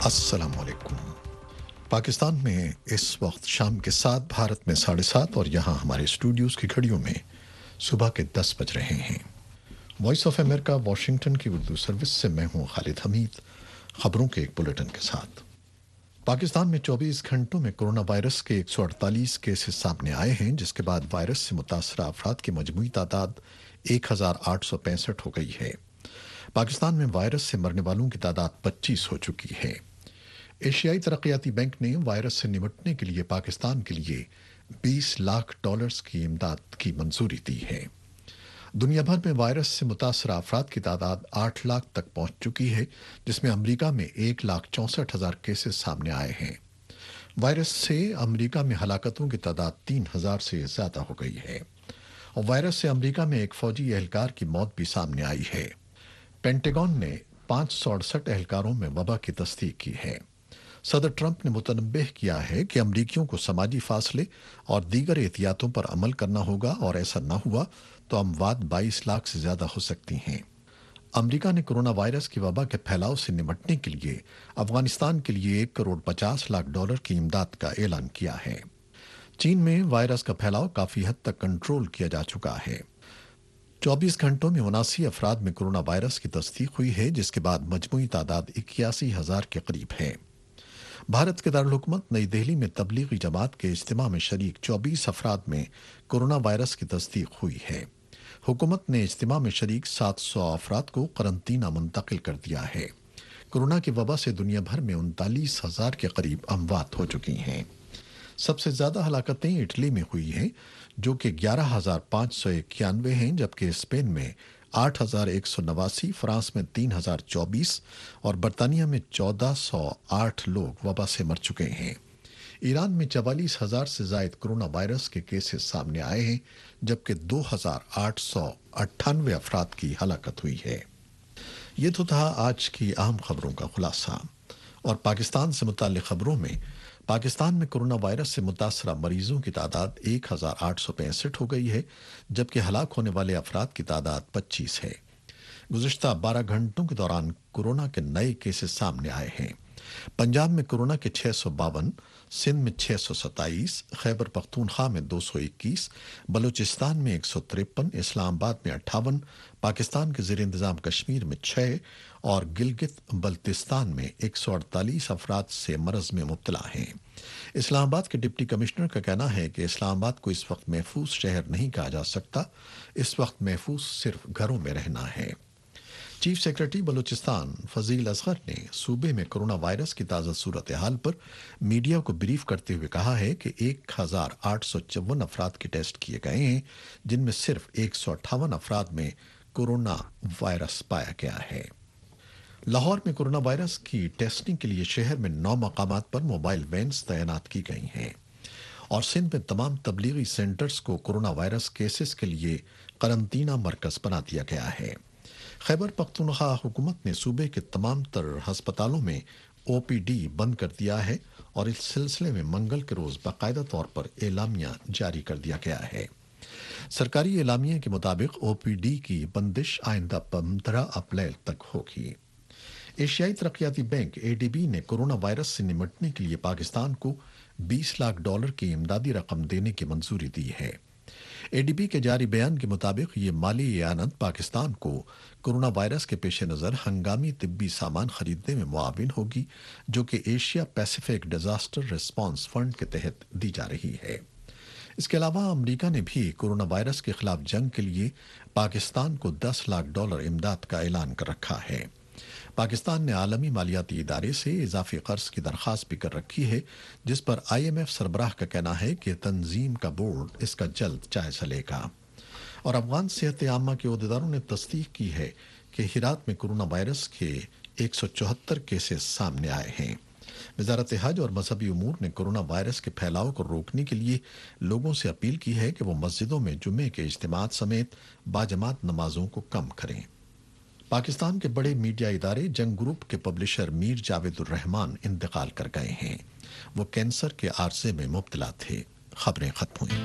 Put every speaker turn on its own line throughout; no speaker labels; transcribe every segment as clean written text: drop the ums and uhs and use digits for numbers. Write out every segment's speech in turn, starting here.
अस्सलाम वालेकुम। पाकिस्तान में इस वक्त शाम के 7, भारत में 7:30 और यहाँ हमारे स्टूडियोज़ की घड़ियों में सुबह के 10 बज रहे हैं। वॉइस ऑफ अमेरिका वाशिंगटन की उर्दू सर्विस से मैं हूँ खालिद हमीद, खबरों के एक बुलेटिन के साथ। पाकिस्तान में 24 घंटों में कोरोना वायरस के 148 केसेस सामने आए हैं, जिसके बाद वायरस से मुतासरा अफराद की मजमूई तादाद 1865 हो गई है। पाकिस्तान में वायरस से मरने वालों की तादाद 25 हो चुकी है। एशियाई तरक्याती बैंक ने वायरस से निपटने के लिए पाकिस्तान के लिए $20 लाख की इमदाद की मंजूरी दी है। दुनिया भर में वायरस से मुतासरा अफराद की तादाद 8 लाख तक पहुंच चुकी है, जिसमें अमरीका में 1,64,000 केसेस सामने आए हैं। वायरस से अमरीका में हलाकतों की तादाद 3,000 से ज्यादा हो गई है और वायरस से अमरीका में एक फौजी एहलकार की मौत भी सामने आई है। पेंटागन ने 568 एहलकारों में वबा की तस्दीक की है। सदर ट्रंप ने मुतनब्बह किया है कि अमरीकियों को समाजी फासले और दीगर एहतियातों पर अमल करना होगा और ऐसा न हुआ तो अमवात 22 लाख से ज्यादा हो सकती हैं। अमरीका ने कोरोना वायरस की वबा के फैलाव से निपटने के लिए अफगानिस्तान के लिए $1,50 की इमदाद का ऐलान किया है। चीन में वायरस का फैलाव काफी हद तक कंट्रोल किया जा चुका है। 24 घंटों में 79 अफराद में कोरोना वायरस की तस्दीक हुई है, जिसके बाद मजमूई तादाद 81,000 के करीब है। भारत के दारुल हुकूमत नई दिल्ली में तबलीगी जमात के इज्तिमा में शरीक 24 अफराद में कोरोना वायरस की तस्दीक हुई है। हुकूमत ने इज्तिमा में शरीक 700 अफराद को करंतना मुंतकिल कर दिया है। कोरोना की वबा से दुनिया भर में 39,000 के करीब अमवात हो चुकी हैं। सबसे ज्यादा हलाकतें इटली में हुई हैं, जो कि 11,591 हैं, जबकि स्पेन में 8,189, फ्रांस में 3,024 और बरतानिया में 1,408 लोग वबा से मर चुके हैं। ईरान में 44,000 से जायद कोरोना वायरस के केसेस सामने आए हैं, जबकि 2,898 अफराद की हलाकत हुई है। ये तो था आज की अहम खबरों का खुलासा। और पाकिस्तान से मुताल्लिक खबरों में पाकिस्तान में कोरोना वायरस से मुतासरा मरीजों की तादाद 1,865 हो गई है, जबकि हलाक होने वाले अफराद की तादाद 25 है। गुज़िश्ता 12 घंटों के दौरान कोरोना के नए केसेस सामने आए हैं। पंजाब में कोरोना के 652, सिंध में 627, खैबर पख्तूनख्वा में 221, बलूचिस्तान में 153, इस्लामाबाद में 58, पाकिस्तान के ज़ेर इंतज़ाम कश्मीर में 6 और गिलगित बल्तिस्तान में 148 अफराद से मरज में मुब्तला हैं। इस्लामाबाद के डिप्टी कमिश्नर का कहना है कि इस्लामाबाद को इस वक्त महफूज शहर नहीं कहा जा सकता, इस वक्त महफूज सिर्फ घरों में रहना है। चीफ सेक्रेटरी बलूचिस्तान फजील असगर ने सूबे में कोरोना वायरस की ताज़ा सूरत हाल पर मीडिया को ब्रीफ करते हुए कहा है कि 1,854 अफराद के टेस्ट किए गए हैं, जिनमें सिर्फ 158 अफराद में कोरोना वायरस पाया गया है। लाहौर में कोरोना वायरस की टेस्टिंग के लिए शहर में 9 मकामात पर मोबाइल वैन्स तैनात की गई हैं और सिंध में तमाम तबलीगी सेंटर्स को कोरोना वायरस केसेस के लिए करंतना मरकज बना दिया गया है। खैबर पख्तूनख्वा हुकूमत ने सूबे के तमाम तर हस्पतालों में ओपीडी बंद कर दिया है और इस सिलसिले में मंगल के रोज बाकायदा तौर पर एलामिया जारी कर दिया गया है। सरकारी एलामिया के मुताबिक ओपीडी की बंदिश आइंदा 15 अप्रैल तक होगी। एशियाई तरक्याती बैंक एडीबी ने कोरोना वायरस से निपटने के लिए पाकिस्तान को $20 लाख की इमदादी रकम देने की मंजूरी दी है। एडीबी के जारी बयान के मुताबिक ये माली इयानत पाकिस्तान को कोरोना वायरस के पेश नज़र हंगामी तिब्बी सामान खरीदने में मुआविन होगी, जो कि Asia Pacific disaster response fund के तहत दी जा रही है। इसके अलावा अमरीका ने भी कोरोना वायरस के खिलाफ जंग के लिए पाकिस्तान को $10 लाख इमदाद का ऐलान कर रखा है। पाकिस्तान ने आलमी मालियाती इदारे से इजाफी कर्ज की दरख्वास्त भी कर रखी है, जिस पर IMF सरबराह का कहना है कि तंजीम का बोर्ड इसका जल्द जायजा लेगा। और अफगान सेहत आमा के अहदेदारों ने तस्दीक की है कि हिरात में कोरोना वायरस के 174 केसेस सामने आए हैं। वजारत हज और मजहबी उमूर ने कोरोना वायरस के फैलाव को रोकने के लिए लोगों से अपील की है कि वो मस्जिदों में जुमे के इज्तिमात समेत बाजमात नमाजों को कम करें। पाकिस्तान के बड़े मीडिया इदारे जंग ग्रुप के पब्लिशर मीर जावेदुर रहमान इंतकाल कर गए हैं। वो कैंसर के आर्जे में मुब्तला थे। खबरें खत्म हुई।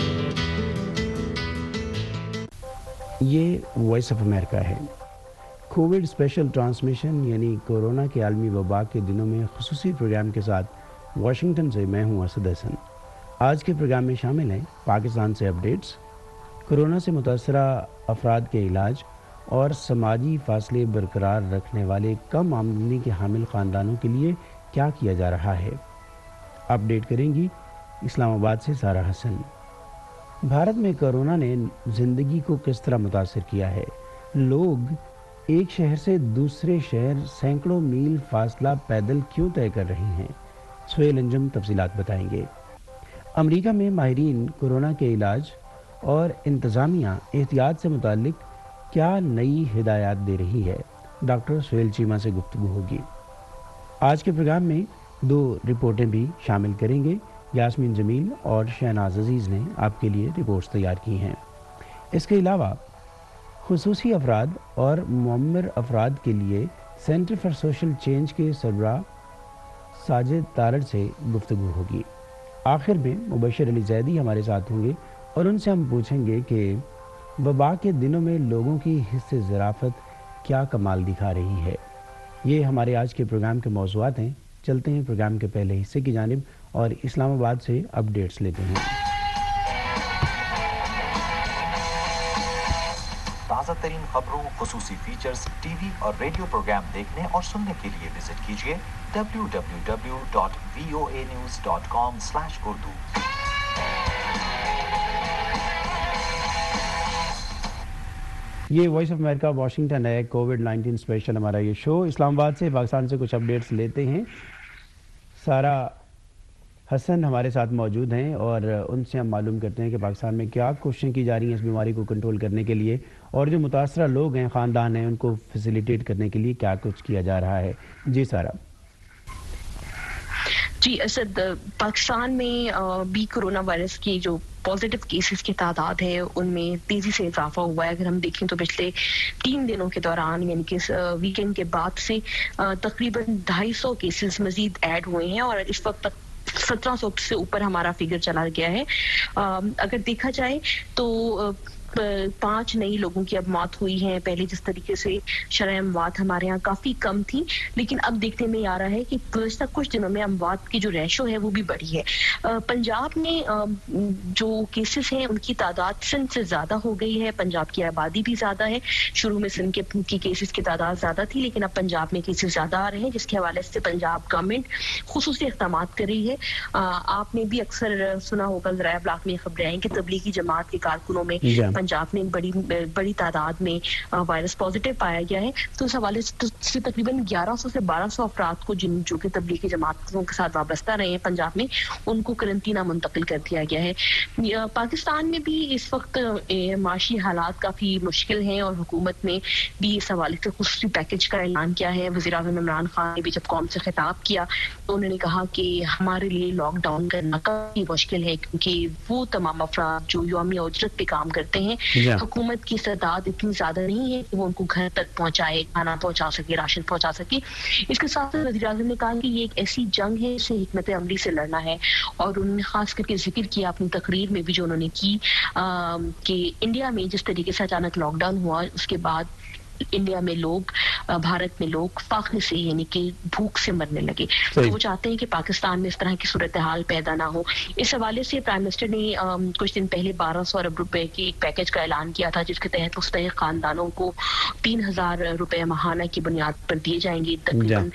ये वॉइस ऑफ अमेरिका है। کووڈ اسپیشل ٹرانسمیشن یعنی کورونا کے عالمی وبا کے دنوں میں خصوصی پروگرام کے ساتھ واشنگٹن سے میں ہوں اسد حسن۔ آج کے پروگرام میں شامل ہیں پاکستان سے اپڈیٹس، کورونا سے متاثرہ افراد کے علاج اور سماجی فاصلے برقرار رکھنے والے کم آمدنی کے حامل خاندانوں کے لیے کیا کیا جا رہا ہے۔ اپڈیٹ کریں گی اسلام آباد سے سارہ حسن۔ بھارت میں کورونا نے زندگی کو کس طرح متاثر کیا ہے؟ لوگ ایک شہر سے دوسرے شہر سینکڑوں میل فاصلہ پیدل کیوں طے کر رہے ہیں؟ سہیل انجم تفصیلات بتائیں گے۔ امریکہ میں ماہرین کورونا کے علاج اور انتظامیہ احتیاط سے متعلق کیا نئی ہدایات دے رہی ہے؟ ڈاکٹر سہیل چیمہ سے گفتگو ہوگی۔ آج کے پروگرام میں 2 رپورٹیں بھی شامل کریں گے۔ یاسمین جمیل اور شہناز عزیز نے آپ کے لیے رپورٹس تیار کی ہیں۔ اس کے علاوہ خصوصی افراد اور معمر افراد کے لیے سینٹر فار سوشل چینج کے سربراہ ساجد تارڑ سے گفتگو ہوگی۔ آخر میں مبشر علی زیدی ہمارے ساتھ ہوں گے اور ان سے ہم پوچھیں گے کہ وبا کے دنوں میں لوگوں کی حس ظرافت کیا کمال دکھا رہی ہے۔ یہ ہمارے آج کے پروگرام کے موضوعات ہیں۔ چلتے ہیں پروگرام کے پہلے حصے کی جانب اور اسلام آباد سے اپڈیٹس لیتے ہیں۔
تازہ ترین خبروں، خصوصی فیچرز، ٹی وی اور ریڈیو پروگرام دیکھنے اور سننے کے لیے وزٹ کیجیے www.voanews.com/urdu۔
یہ وائس آف امریکہ واشنگٹن ہے۔ کووڈ-19 اسپیشل ہمارا یہ شو اسلام آباد سے پاکستان سے کچھ اپڈیٹس لیتے ہیں۔ سارہ حسن ہمارے ساتھ موجود ہیں اور ان سے ہم معلوم کرتے ہیں کہ پاکستان میں کیا کوششیں کی جا رہی ہیں اس بیماری کو کنٹرول کرنے کے لیے، اور جو متاثرہ لوگ ہیں، خاندان ہیں، ان کو فیسیلیٹیٹ کرنے کے لیے کیا کچھ کیا جا رہا ہے۔ جی سارہ۔
جی اسد، پاکستان میں بھی کرونا وائرس کی جو پازیٹیو کیسز کی تعداد ہے ان میں تیزی سے اضافہ ہوا ہے۔ اگر ہم دیکھیں تو پچھلے 3 دنوں کے دوران یعنی کہ ویکینڈ کے بعد سے تقریباً 250 کیسز مزید ایڈ ہوئے ہیں اور اس وقت تک 1700 سے اوپر ہمارا فگر چلا گیا ہے۔ اگر دیکھا جائے تو 5 نئی لوگوں کی اب موت ہوئی ہیں۔ پہلے جس طریقے سے شرح اموات ہمارے ہاں کافی کم تھی، لیکن اب دیکھنے میں آ رہا ہے کہ گزشتہ کچھ دنوں میں اموات کی جو ریشو ہے وہ بھی بڑھی ہے۔ پنجاب میں جو کیسز ہیں ان کی تعداد سندھ سے زیادہ ہو گئی ہے۔ پنجاب کی آبادی بھی زیادہ ہے۔ شروع میں سندھ کی کیسز کی تعداد زیادہ تھی، لیکن اب پنجاب میں کیسز زیادہ آ رہے ہیں، جس کے حوالے سے پنجاب گورنمنٹ خصوصی اقدامات کر رہی ہے۔ آپ نے بھی اکثر سنا ہوگا، ذرائع ابلاغ میں خبریں آئیں کہ تبلیغی جماعت کے کارکنوں میں پنجاب میں بڑی تعداد میں وائرس پازیٹیو پایا گیا ہے۔ تو اس حوالے سے تقریباً 1100 سے 1200 افراد کو جو کہ تبلیغی جماعتوں کے ساتھ وابستہ رہے ہیں پنجاب میں، ان کو قرنطینہ منتقل کر دیا گیا ہے۔ پاکستان میں بھی اس وقت معاشی حالات کافی مشکل ہیں اور حکومت نے بھی اس حوالے سے خصوصی پیکج کا اعلان کیا ہے۔ وزیر اعظم عمران خان نے بھی جب قوم سے خطاب کیا تو انہوں نے کہا کہ ہمارے لیے لاک ڈاؤن کرنا کافی مشکل ہے، کیونکہ وہ تمام افراد جو یومیہ اجرت پہ کام کرتے ہیں، حکومت کی استعداد اتنی زیادہ نہیں ہے کہ وہ ان کو گھر تک پہنچائے، کھانا پہنچا سکے، راشن پہنچا سکے۔ اس کے ساتھ وزیر اعظم نے کہا کہ یہ ایک ایسی جنگ ہے، اسے حکمت عملی سے لڑنا ہے، اور انہوں نے خاص کر کے ذکر کیا اپنی تقریر میں بھی جو انہوں نے کی کہ انڈیا میں جس طریقے سے اچانک لاک ڈاؤن ہوا، اس کے بعد انڈیا میں لوگ، بھارت میں لوگ فاقے سے یعنی کہ بھوک سے مرنے لگے۔ تو وہ چاہتے ہیں کہ پاکستان میں اس طرح کی صورتحال پیدا نہ ہو۔ اس حوالے سے پرائم منسٹر نے کچھ دن پہلے 1200 ارب روپے کی ایک پیکج کا اعلان کیا تھا، جس کے تحت مستحق خاندانوں کو 3000 روپے ماہانہ کی بنیاد پر دیے جائیں گے۔ تقریباً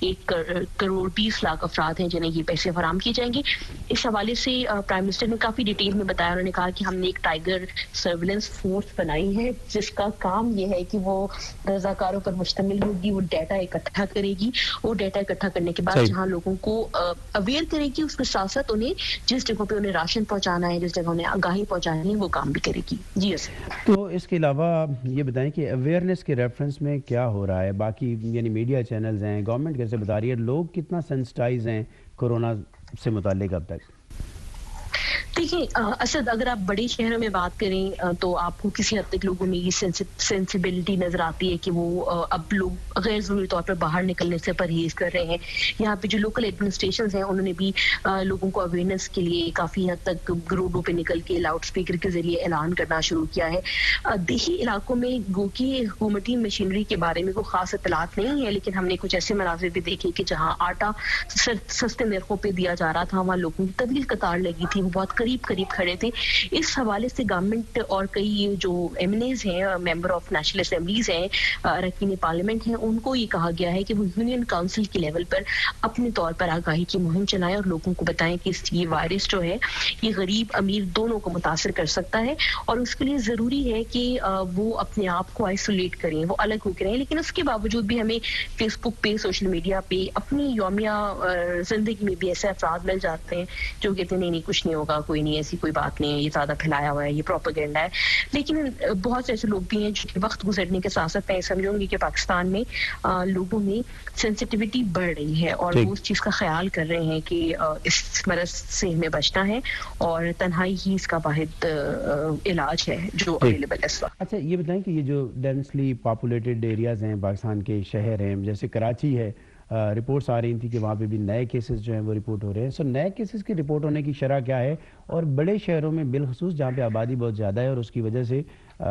1 کروڑ 20 لاکھ افراد ہیں جنہیں یہ پیسے فراہم کیے جائیں گے۔ اس حوالے سے پرائم منسٹر نے کافی ڈیٹیل میں بتایا۔ انہوں نے کہا کہ ہم نے ایک ٹائیگر سرویلنس فورس بنائی ہے، جس کا کام یہ ہے کہ وہ رضاکاروں پر مشتمل ہوگی، وہ ڈیٹا اکٹھا کرے گی، وہ ڈیٹا اکٹھا کرنے کے بعد جہاں لوگوں کو اویئر کرے گی، اس کے ساتھ ساتھ انہیں جس جگہوں پہ انہیں راشن پہنچانا ہے، جس جگہ انہیں آگاہی پہنچانی ہے، وہ کام بھی کرے گی۔ جی
تو اس کے علاوہ یہ بتائیں کہ اویئرنیس کے ریفرنس میں کیا ہو رہا ہے؟ باقی یعنی میڈیا چینلز ہیں، گورنمنٹ کیسے بتا رہی ہے، لوگ کتنا سینسٹائز ہیں کورونا سے متعلق اب تک؟
देखिए असद, अगर आप बड़े शहरों में बात करें तो आपको किसी हद तक लोगों में ये सेंसिबिलिटी नजर आती है कि वो अब लोग गैर जरूरी तौर पर बाहर निकलने से परहेज कर रहे हैं। यहाँ पे जो लोकल एडमिनिस्ट्रेशन हैं उन्होंने भी लोगों को अवेयरनेस के लिए काफी हद तक रोडों पे निकल के लाउड स्पीकर के जरिए ऐलान करना शुरू किया है। देही इलाकों में गो की हुकूमती मशीनरी के बारे में कोई खास इतलात नहीं है, लेकिन हमने कुछ ऐसे मनाजिर भी देखे कि जहाँ आटा सस्ते नरखों पे दिया जा रहा था वहाँ लोगों की तवील कतार लगी थी, वो बहुत करीब खड़े थे। इस हवाले से गवर्नमेंट और कई जो एमएनएज हैं, मेंबर ऑफ नेशनल असेंबलीज हैं, अरकान पार्लियामेंट हैं, उनको ये कहा गया है कि वो यूनियन काउंसिल के लेवल पर अपने तौर पर आगाही की मुहिम चलाएं और लोगों को बताएं कि ये वायरस जो है ये गरीब अमीर दोनों को मुतासर कर सकता है और उसके लिए जरूरी है कि वो अपने आप को आइसोलेट करें, वो अलग होकर रहें। लेकिन उसके बावजूद भी हमें फेसबुक पे, सोशल मीडिया पे, अपनी यौमिया जिंदगी में भी ऐसे अफराद मिल जाते हैं जो कहते हैं नहीं कुछ नहीं होगा, कोई नहीं, ऐसी कोई बात नहीं है, ये ज्यादा फैलाया हुआ है, ये प्रोपेगेंडा है। लेकिन बहुत से ऐसे लोग भी हैं जो वक्त गुजरने के साथ साथ समझूंगी कि पाकिस्तान में लोगों में सेंसिटिविटी बढ़ रही है और वो उस चीज का ख्याल कर रहे हैं कि इस मरज से हमें बचना है और तन्हाई ही इसका वाहिद इलाज है जो अवेलेबल है इस वक्त।
अच्छा, ये बताएं कि ये जो डेंसली पॉपुलेटेड एरियाज हैं, पाकिस्तान के शहर हैं, जैसे कराची है, रिपोर्ट्स आ रही थी कि वहाँ पे भी नए केसेस जो हैं वो रिपोर्ट हो रहे हैं। सो नए केसेस की रिपोर्ट होने की शरह क्या है, और बड़े शहरों में बिलखसूस जहाँ पे आबादी बहुत ज़्यादा है और उसकी वजह से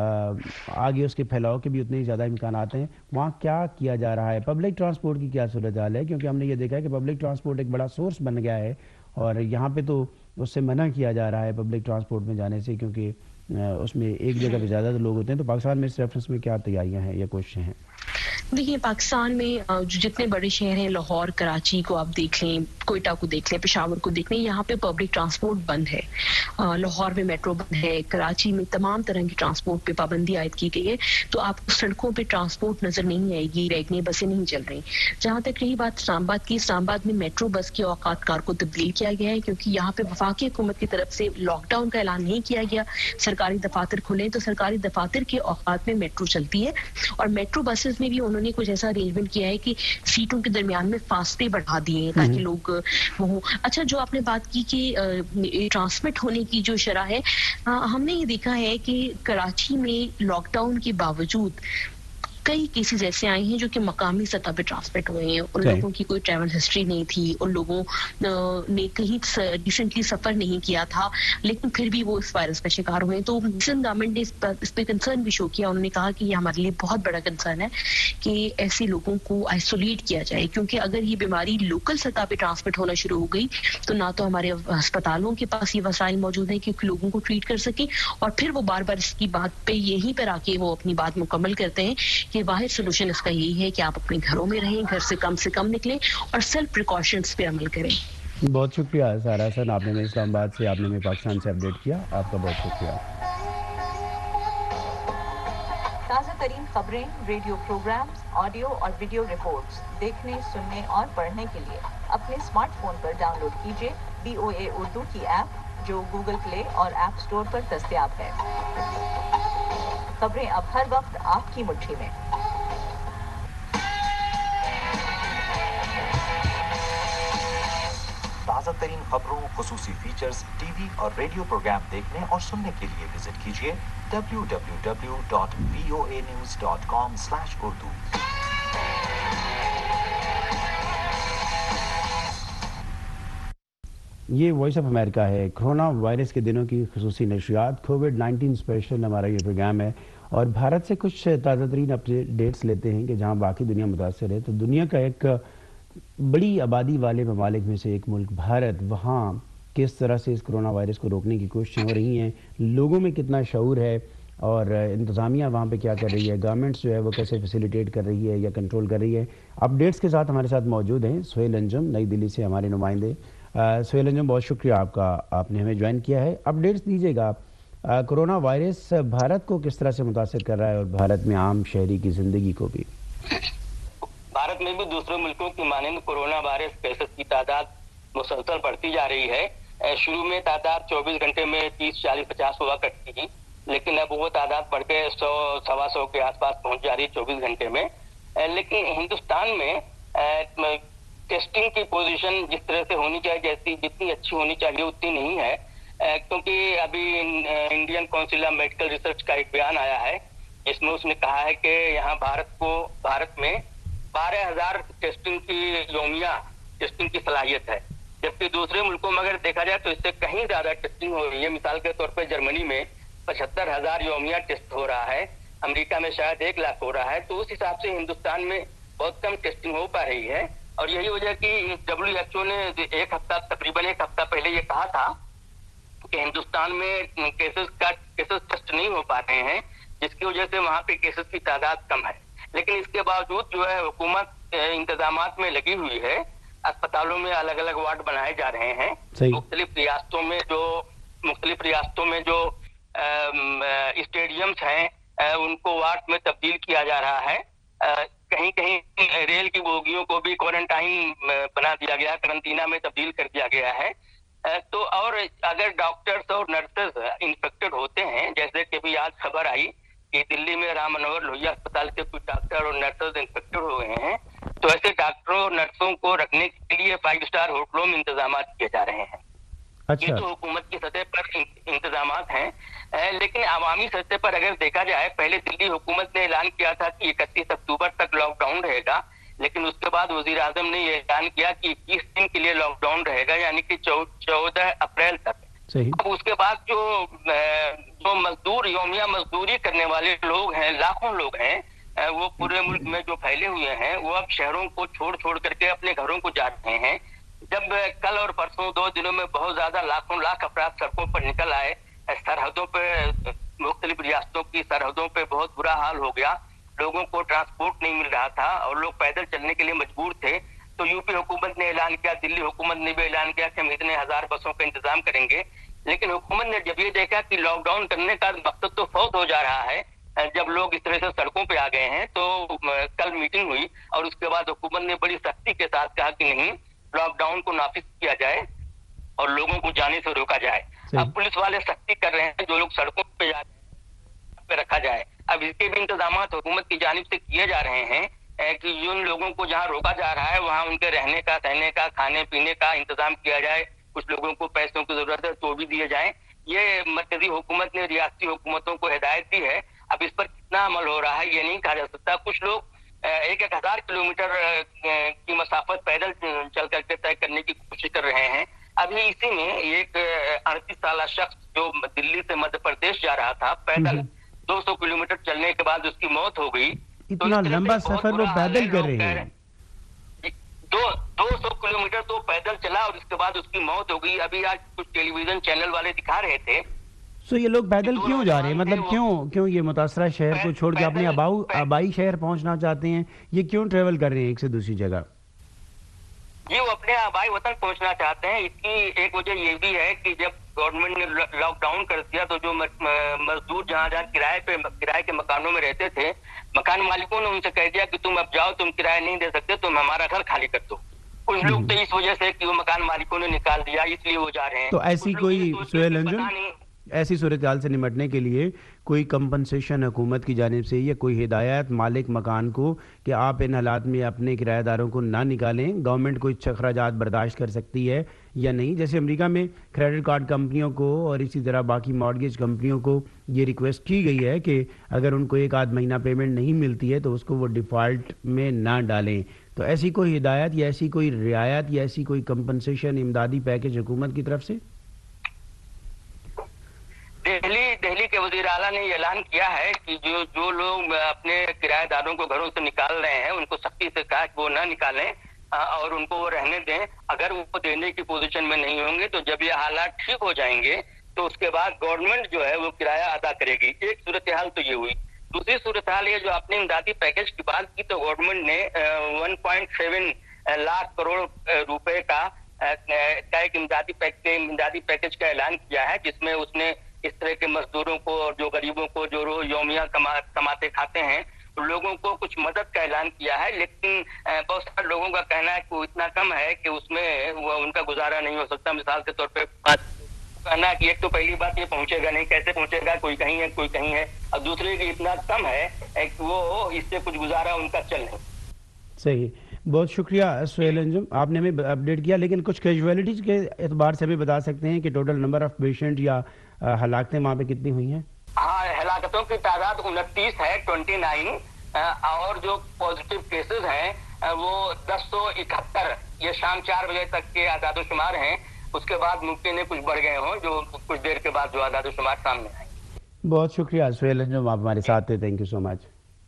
आगे उसके फैलाव के भी उतने ही ज़्यादा इम्कान आते हैं, वहाँ क्या किया जा रहा है? पब्लिक ट्रांसपोर्ट की क्या सूरत हाल है? क्योंकि हमने ये देखा है कि पब्लिक ट्रांसपोर्ट एक बड़ा सोर्स बन गया है और यहाँ पे तो उससे मना किया जा रहा है पब्लिक ट्रांसपोर्ट में जाने से, क्योंकि उसमें एक जगह पे ज़्यादा लोग होते हैं। तो पाकिस्तान में इस रेफरेंस में क्या तैयारियाँ हैं या कोशिशें हैं?
देखिए, पाकिस्तान में जो जितने बड़े शहर हैं, लाहौर, कराची को आप देख लें, कोयटा को देख लें, पेशावर को देख लें, यहाँ पे पब्लिक ट्रांसपोर्ट बंद है। लाहौर में मेट्रो बंद है, कराची में तमाम तरह की ट्रांसपोर्ट पे पाबंदी आयद की गई है, तो आपको सड़कों पे ट्रांसपोर्ट नजर नहीं आएगी, वैगनें बसें नहीं चल रही। जहाँ तक रही बात इस्लामाबाद की, इस्लामाबाद में मेट्रो बस के औकात कार को तब्दील किया गया है क्योंकि यहाँ पे वफाकी हुकूमत की तरफ से लॉकडाउन का ऐलान नहीं किया गया। सरकारी दफातर खुले तो सरकारी दफातर के औकात में मेट्रो चलती है और मेट्रो बसेस में भी उन्होंने कुछ ऐसा अरेंजमेंट किया है कि सीटों के दरमियान में फासले बढ़ा दिए हैं ताकि लोग वो। अच्छा, जो आपने बात की कि ट्रांसमिट होने की जो शरह है, हमने ये देखा है कि कराची में लॉकडाउन के बावजूद कई केसेस ऐसे आए हैं जो कि मकामी सतह पे ट्रांसमिट हुए हैं। उन लोगों की कोई ट्रैवल हिस्ट्री नहीं थी, उन लोगों ने कहीं रिसेंटली सफर नहीं किया था, लेकिन फिर भी वो इस वायरस का शिकार हुए। तो गवर्नमेंट ने इस पे कंसर्न भी शो किया। उन्होंने कहा कि ये हमारे लिए बहुत बड़ा कंसर्न है कि ऐसे लोगों को आइसोलेट किया जाए, क्योंकि अगर ये बीमारी लोकल सतह पे ट्रांसमिट होना शुरू हो गई तो ना तो हमारे अस्पतालों के पास ये वसाइल मौजूद हैं कि लोगों को ट्रीट कर सके, और फिर वो बार बार इसकी बात पे यहीं पर आके वो अपनी बात मुकम्मल करते हैं कि वाहिद सोल्यूशन इसका यही है कि आप अपने घरों में रहें, घर से कम निकलें और सेल्फ प्रिकॉशंस पे अमल करें।
बहुत शुक्रिया सारा हसन, आपने में इस्लामाबाद से, आपने में पाकिस्तान से अपडेट किया, आपका बहुत शुक्रिया।
ताज़ा तरीन खबरें, रेडियो प्रोग्राम्स, ऑडियो और वीडियो रिपोर्ट्स देखने, सुनने और पढ़ने के लिए अपने स्मार्टफोन पर डाउनलोड कीजिए VOA उर्दू की ऐप, जो गूगल प्ले और ऐप स्टोर पर दस्तयाब है। खबरें अब हर वक्त आपकी मुट्ठी में।
ताज़ा तरीन खबरों, खुसूसी फीचर्स, टीवी और रेडियो प्रोग्राम देखने और सुनने के लिए विजिट कीजिए www.voanews.com/urdu।
ये वॉइस ऑफ अमेरिका है। कोरोना वायरस के दिनों की खुसूसी नशरियात, कोविड-19 स्पेशल हमारा ये प्रोग्राम है और भारत से कुछ ताज़ा तरीन अपडेट्स लेते हैं कि जहाँ बाकी दुनिया मुतासर है। तो दुनिया का एक बड़ी आबादी वाले ममालिक में से एक मुल्क भारत, वहाँ किस तरह से इस कोरोना वायरस को रोकने की कोशिशें हो रही हैं, लोगों में कितना शऊर है और इंतज़ामिया वहाँ पे क्या कर रही है, गवर्नमेंट्स जो है वो कैसे फैसिलिटेट कर रही है या कंट्रोल कर रही है। अपडेट्स के साथ हमारे साथ मौजूद हैं सुहेल अंजुम, नई दिल्ली से हमारे नुमाइंदे। सुहेल अंजुम, बहुत शुक्रिया आपका, आपने हमें ज्वाइन किया है। अपडेट्स दीजिएगा, कोरोना वायरस भारत को किस तरह से मुतासर कर रहा है और भारत में आम शहरी की ज़िंदगी को भी।
भारत में भी दूसरे मुल्कों की मानंद कोरोना वायरस केसेस की तादाद मुसलसल बढ़ती जा रही है। शुरू में तादाद 24 घंटे में 30, 40, 50 हुआ करती थी, लेकिन अब वो तादाद बढ़ के 100, 125 के आसपास पहुंच जा रही है 24 घंटे में। लेकिन हिंदुस्तान में टेस्टिंग की पोजीशन जिस तरह से होनी चाहिए, जितनी अच्छी होनी चाहिए उतनी नहीं है। क्योंकि अभी Indian Council of Medical Research का एक बयान आया है जिसमें उसने कहा है कि यहाँ भारत में 12,000 टेस्टिंग की योमिया टेस्टिंग की सलाहियत है, जबकि दूसरे मुल्कों में अगर देखा जाए तो इससे कहीं ज्यादा टेस्टिंग हो रही है। मिसाल के तौर पर जर्मनी में 75,000 योमिया टेस्ट हो रहा है, अमेरिका में शायद 1 लाख हो रहा है। तो उस हिसाब से हिंदुस्तान में बहुत कम टेस्टिंग हो पा रही है, और यही वजह कि WHO ने तकरीबन एक हफ्ता पहले ये कहा था कि हिंदुस्तान में केसेस टेस्ट नहीं हो पा रहे हैं, जिसकी वजह से वहाँ पे केसेस की तादाद कम है। लेकिन इसके बावजूद जो है हुकूमत इंतजामात में लगी हुई है, अस्पतालों में अलग अलग वार्ड बनाए जा रहे हैं, मुख्तलिफ रियासतों में जो स्टेडियम्स हैं उनको वार्ड में तब्दील किया जा रहा है। कहीं कहीं रेल की बोगियों को भी क्वारंटाइन बना दिया गया, करंटीना में तब्दील कर दिया गया है। तो और अगर डॉक्टर्स और नर्सेज इन्फेक्टेड होते हैं, जैसे कि भी आज खबर आई कि दिल्ली में राम मनोहर लोहिया अस्पताल के कुछ डॉक्टर और नर्सेज इन्फेक्टेड हो गए हैं, तो ऐसे डॉक्टरों और नर्सों को रखने के लिए 5 स्टार होटलों में इंतजाम किए जा रहे हैं।
अच्छा।
ये तो हुकूमत की सतह पर इंतजाम हैं, लेकिन आवामी सतह पर अगर देखा जाए, पहले दिल्ली हुकूमत ने ऐलान किया था कि 31 अक्टूबर तक लॉकडाउन रहेगा, लेकिन उसके बाद वजीर आजम ने ये ऐलान किया कि 21 दिन के लिए लॉकडाउन रहेगा, यानी कि 14 अप्रैल तक।
सही।
अब उसके बाद जो मजदूर योमिया मजदूरी करने वाले लोग हैं, लाखों लोग हैं, वो पूरे मुल्क में जो फैले हुए हैं, वो अब शहरों को छोड़ करके अपने घरों को जा रहे हैं। जब कल और परसों 2 दिनों में बहुत ज्यादा लाख अफराद सड़कों पर निकल आए, सरहदों पे मुख्तलिफ रियासतों की सरहदों पे बहुत बुरा हाल हो गया, लोगों को ट्रांसपोर्ट नहीं मिल रहा था और लोग पैदल चलने के लिए मजबूर थे। तो यूपी हुकूमत ने ऐलान किया, दिल्ली हुकूमत ने भी ऐलान किया कि हम इतने 1000 बसों का इंतजाम करेंगे। लेकिन हुकूमत ने जब ये देखा कि लॉकडाउन करने का मकसद तो फौत हो जा रहा है, जब लोग इस तरह से सड़कों पे आ गए हैं, तो कल मीटिंग हुई और उसके बाद हुकूमत ने बड़ी सख्ती के साथ कहा कि नहीं, लॉकडाउन को नाफिज किया जाए और लोगों को जाने से रोका जाए। अब पुलिस वाले सख्ती कर रहे हैं, जो लोग सड़कों पे जा रहे हैं रखा जाए। अब इसके भी इंतजाम हुकूमत की जानिब से किए जा रहे हैं कि जिन लोगों को जहाँ रोका जा रहा है वहाँ उनके रहने का, सहने का, खाने पीने का इंतजाम किया जाए। कुछ लोगों को पैसों की जरूरत है तो भी दिए जाए। ये मरकजी हुकूमत ने रियासती हुकूमतों को हिदायत दी है। अब इस पर कितना अमल हो रहा है ये नहीं कहा जा सकता। कुछ लोग 1,000 किलोमीटर की मसाफत पैदल चल करके तय करने की कोशिश कर रहे हैं। अभी इसी में एक 38 साल शख्स जो दिल्ली से मध्य प्रदेश जा रहा था पैदल, 200 किलोमीटर चलने के बाद उसकी मौत हो गई।
इतना लंबा सफर वो पैदल कर रहे हैं।
200 किलोमीटर तो पैदल चला और उसके बाद उसकी मौत हो गई। अभी आज कुछ टेलीविजन चैनल वाले दिखा रहे थे।
सो ये लोग पैदल क्यों जा रहे हैं? मतलब क्यों ये मुतासरा शहर को छोड़ के अपने आबाई शहर पहुंचना चाहते हैं? ये क्यों ट्रेवल कर रहे हैं एक से दूसरी जगह?
ये वो अपने आबाई वतन पहुंचना चाहते हैं। इसकी एक वजह ये भी है कि जब गवर्नमेंट ने लॉकडाउन कर दिया तो जो मजदूर जहाँ किराए के मकानों में रहते थे, मकान मालिकों ने उनसे कह दिया कि तुम अब जाओ, तुम किराया नहीं दे सकते, तुम हमारा घर खाली कर दो। कुछ लोग तो इस वजह से कि वो मकान मालिकों ने निकाल दिया, इसलिए वो जा रहे हैं।
तो ऐसी कोई सुहेल अंजुम, ऐसी सूरत हाल से निपटने के लिए कोई कंपनसेशन हुकूमत की जानिब से या कोई हिदायत मालिक मकान को कि आप इन हालात में अपने किराएदारों को ना निकालें, गवर्नमेंट कुछ अखराजात बर्दाश्त कर सकती है या नहीं? जैसे अमेरिका में क्रेडिट कार्ड कंपनियों को और इसी तरह बाकी मॉर्गेज कंपनियों को ये रिक्वेस्ट की गई है कि अगर उनको 1-8 महीना पेमेंट नहीं मिलती है तो उसको वो डिफ़ॉल्ट में ना डालें। तो ऐसी कोई हिदायत या ऐसी कोई रियायत या ऐसी कोई कंपनसेशन इमदादी पैकेज हुकूमत की तरफ से?
दिल्ली के वजीर आला ने ऐलान किया है कि जो लोग अपने किराएदारों को घरों से निकाल रहे हैं उनको सख्ती से कहा कि वो ना निकालें और उनको वो रहने दें। अगर वो देने की पोजीशन में नहीं होंगे तो जब ये हालात ठीक हो जाएंगे तो उसके बाद गवर्नमेंट जो है वो किराया अदा करेगी। एक सूरत हाल तो ये हुई। दूसरी सूरत हाल ये जो आपने इमदादी पैकेज की बात की, तो गवर्नमेंट ने 1.7 लाख करोड़ रुपए का एक इमदादी पैकेज का ऐलान किया है, जिसमें उसने इस तरह के मजदूरों को और जो गरीबों को जो रोज यौमिया कमाते खाते हैं तो लोगों को कुछ मदद का ऐलान किया है। लेकिन बहुत सारे लोगों का कहना है कि वो इतना कम है कि उसमें वो उनका गुजारा नहीं हो सकता। मिसाल के तौर पे कहना है कि एक तो पहली बात ये पहुंचेगा नहीं, कैसे पहुंचेगा, कोई कहीं है कोई कहीं है, और दूसरे की इतना कम है कि वो इससे कुछ गुजारा उनका चल नहीं।
صحیح, بہت شکریہ سہیل انجم, آپ نے ہمیں اپڈیٹ کیا. لیکن کچھ کیجویلٹیز کے اعتبار سے ہمیں بتا سکتے ہیں کہ ٹوٹل نمبر آف پیشنٹ یا ہلاکتیں وہاں پہ کتنی ہوئی ہیں؟
ہاں, ہلاکتوں کی تعداد 29 ہے, 29, اور جو پازیٹیو کیسز ہیں وہ 1071. یہ شام 4 بجے تک کے اعداد و شمار ہیں. اس کے بعد ممکن ہے کچھ بڑھ گئے ہوں, جو کچھ دیر کے بعد جو اعداد و شمار سامنے آئے.
بہت شکریہ سہیل انجم, آپ ہمارے ساتھ تھے, تھینک یو سو مچ.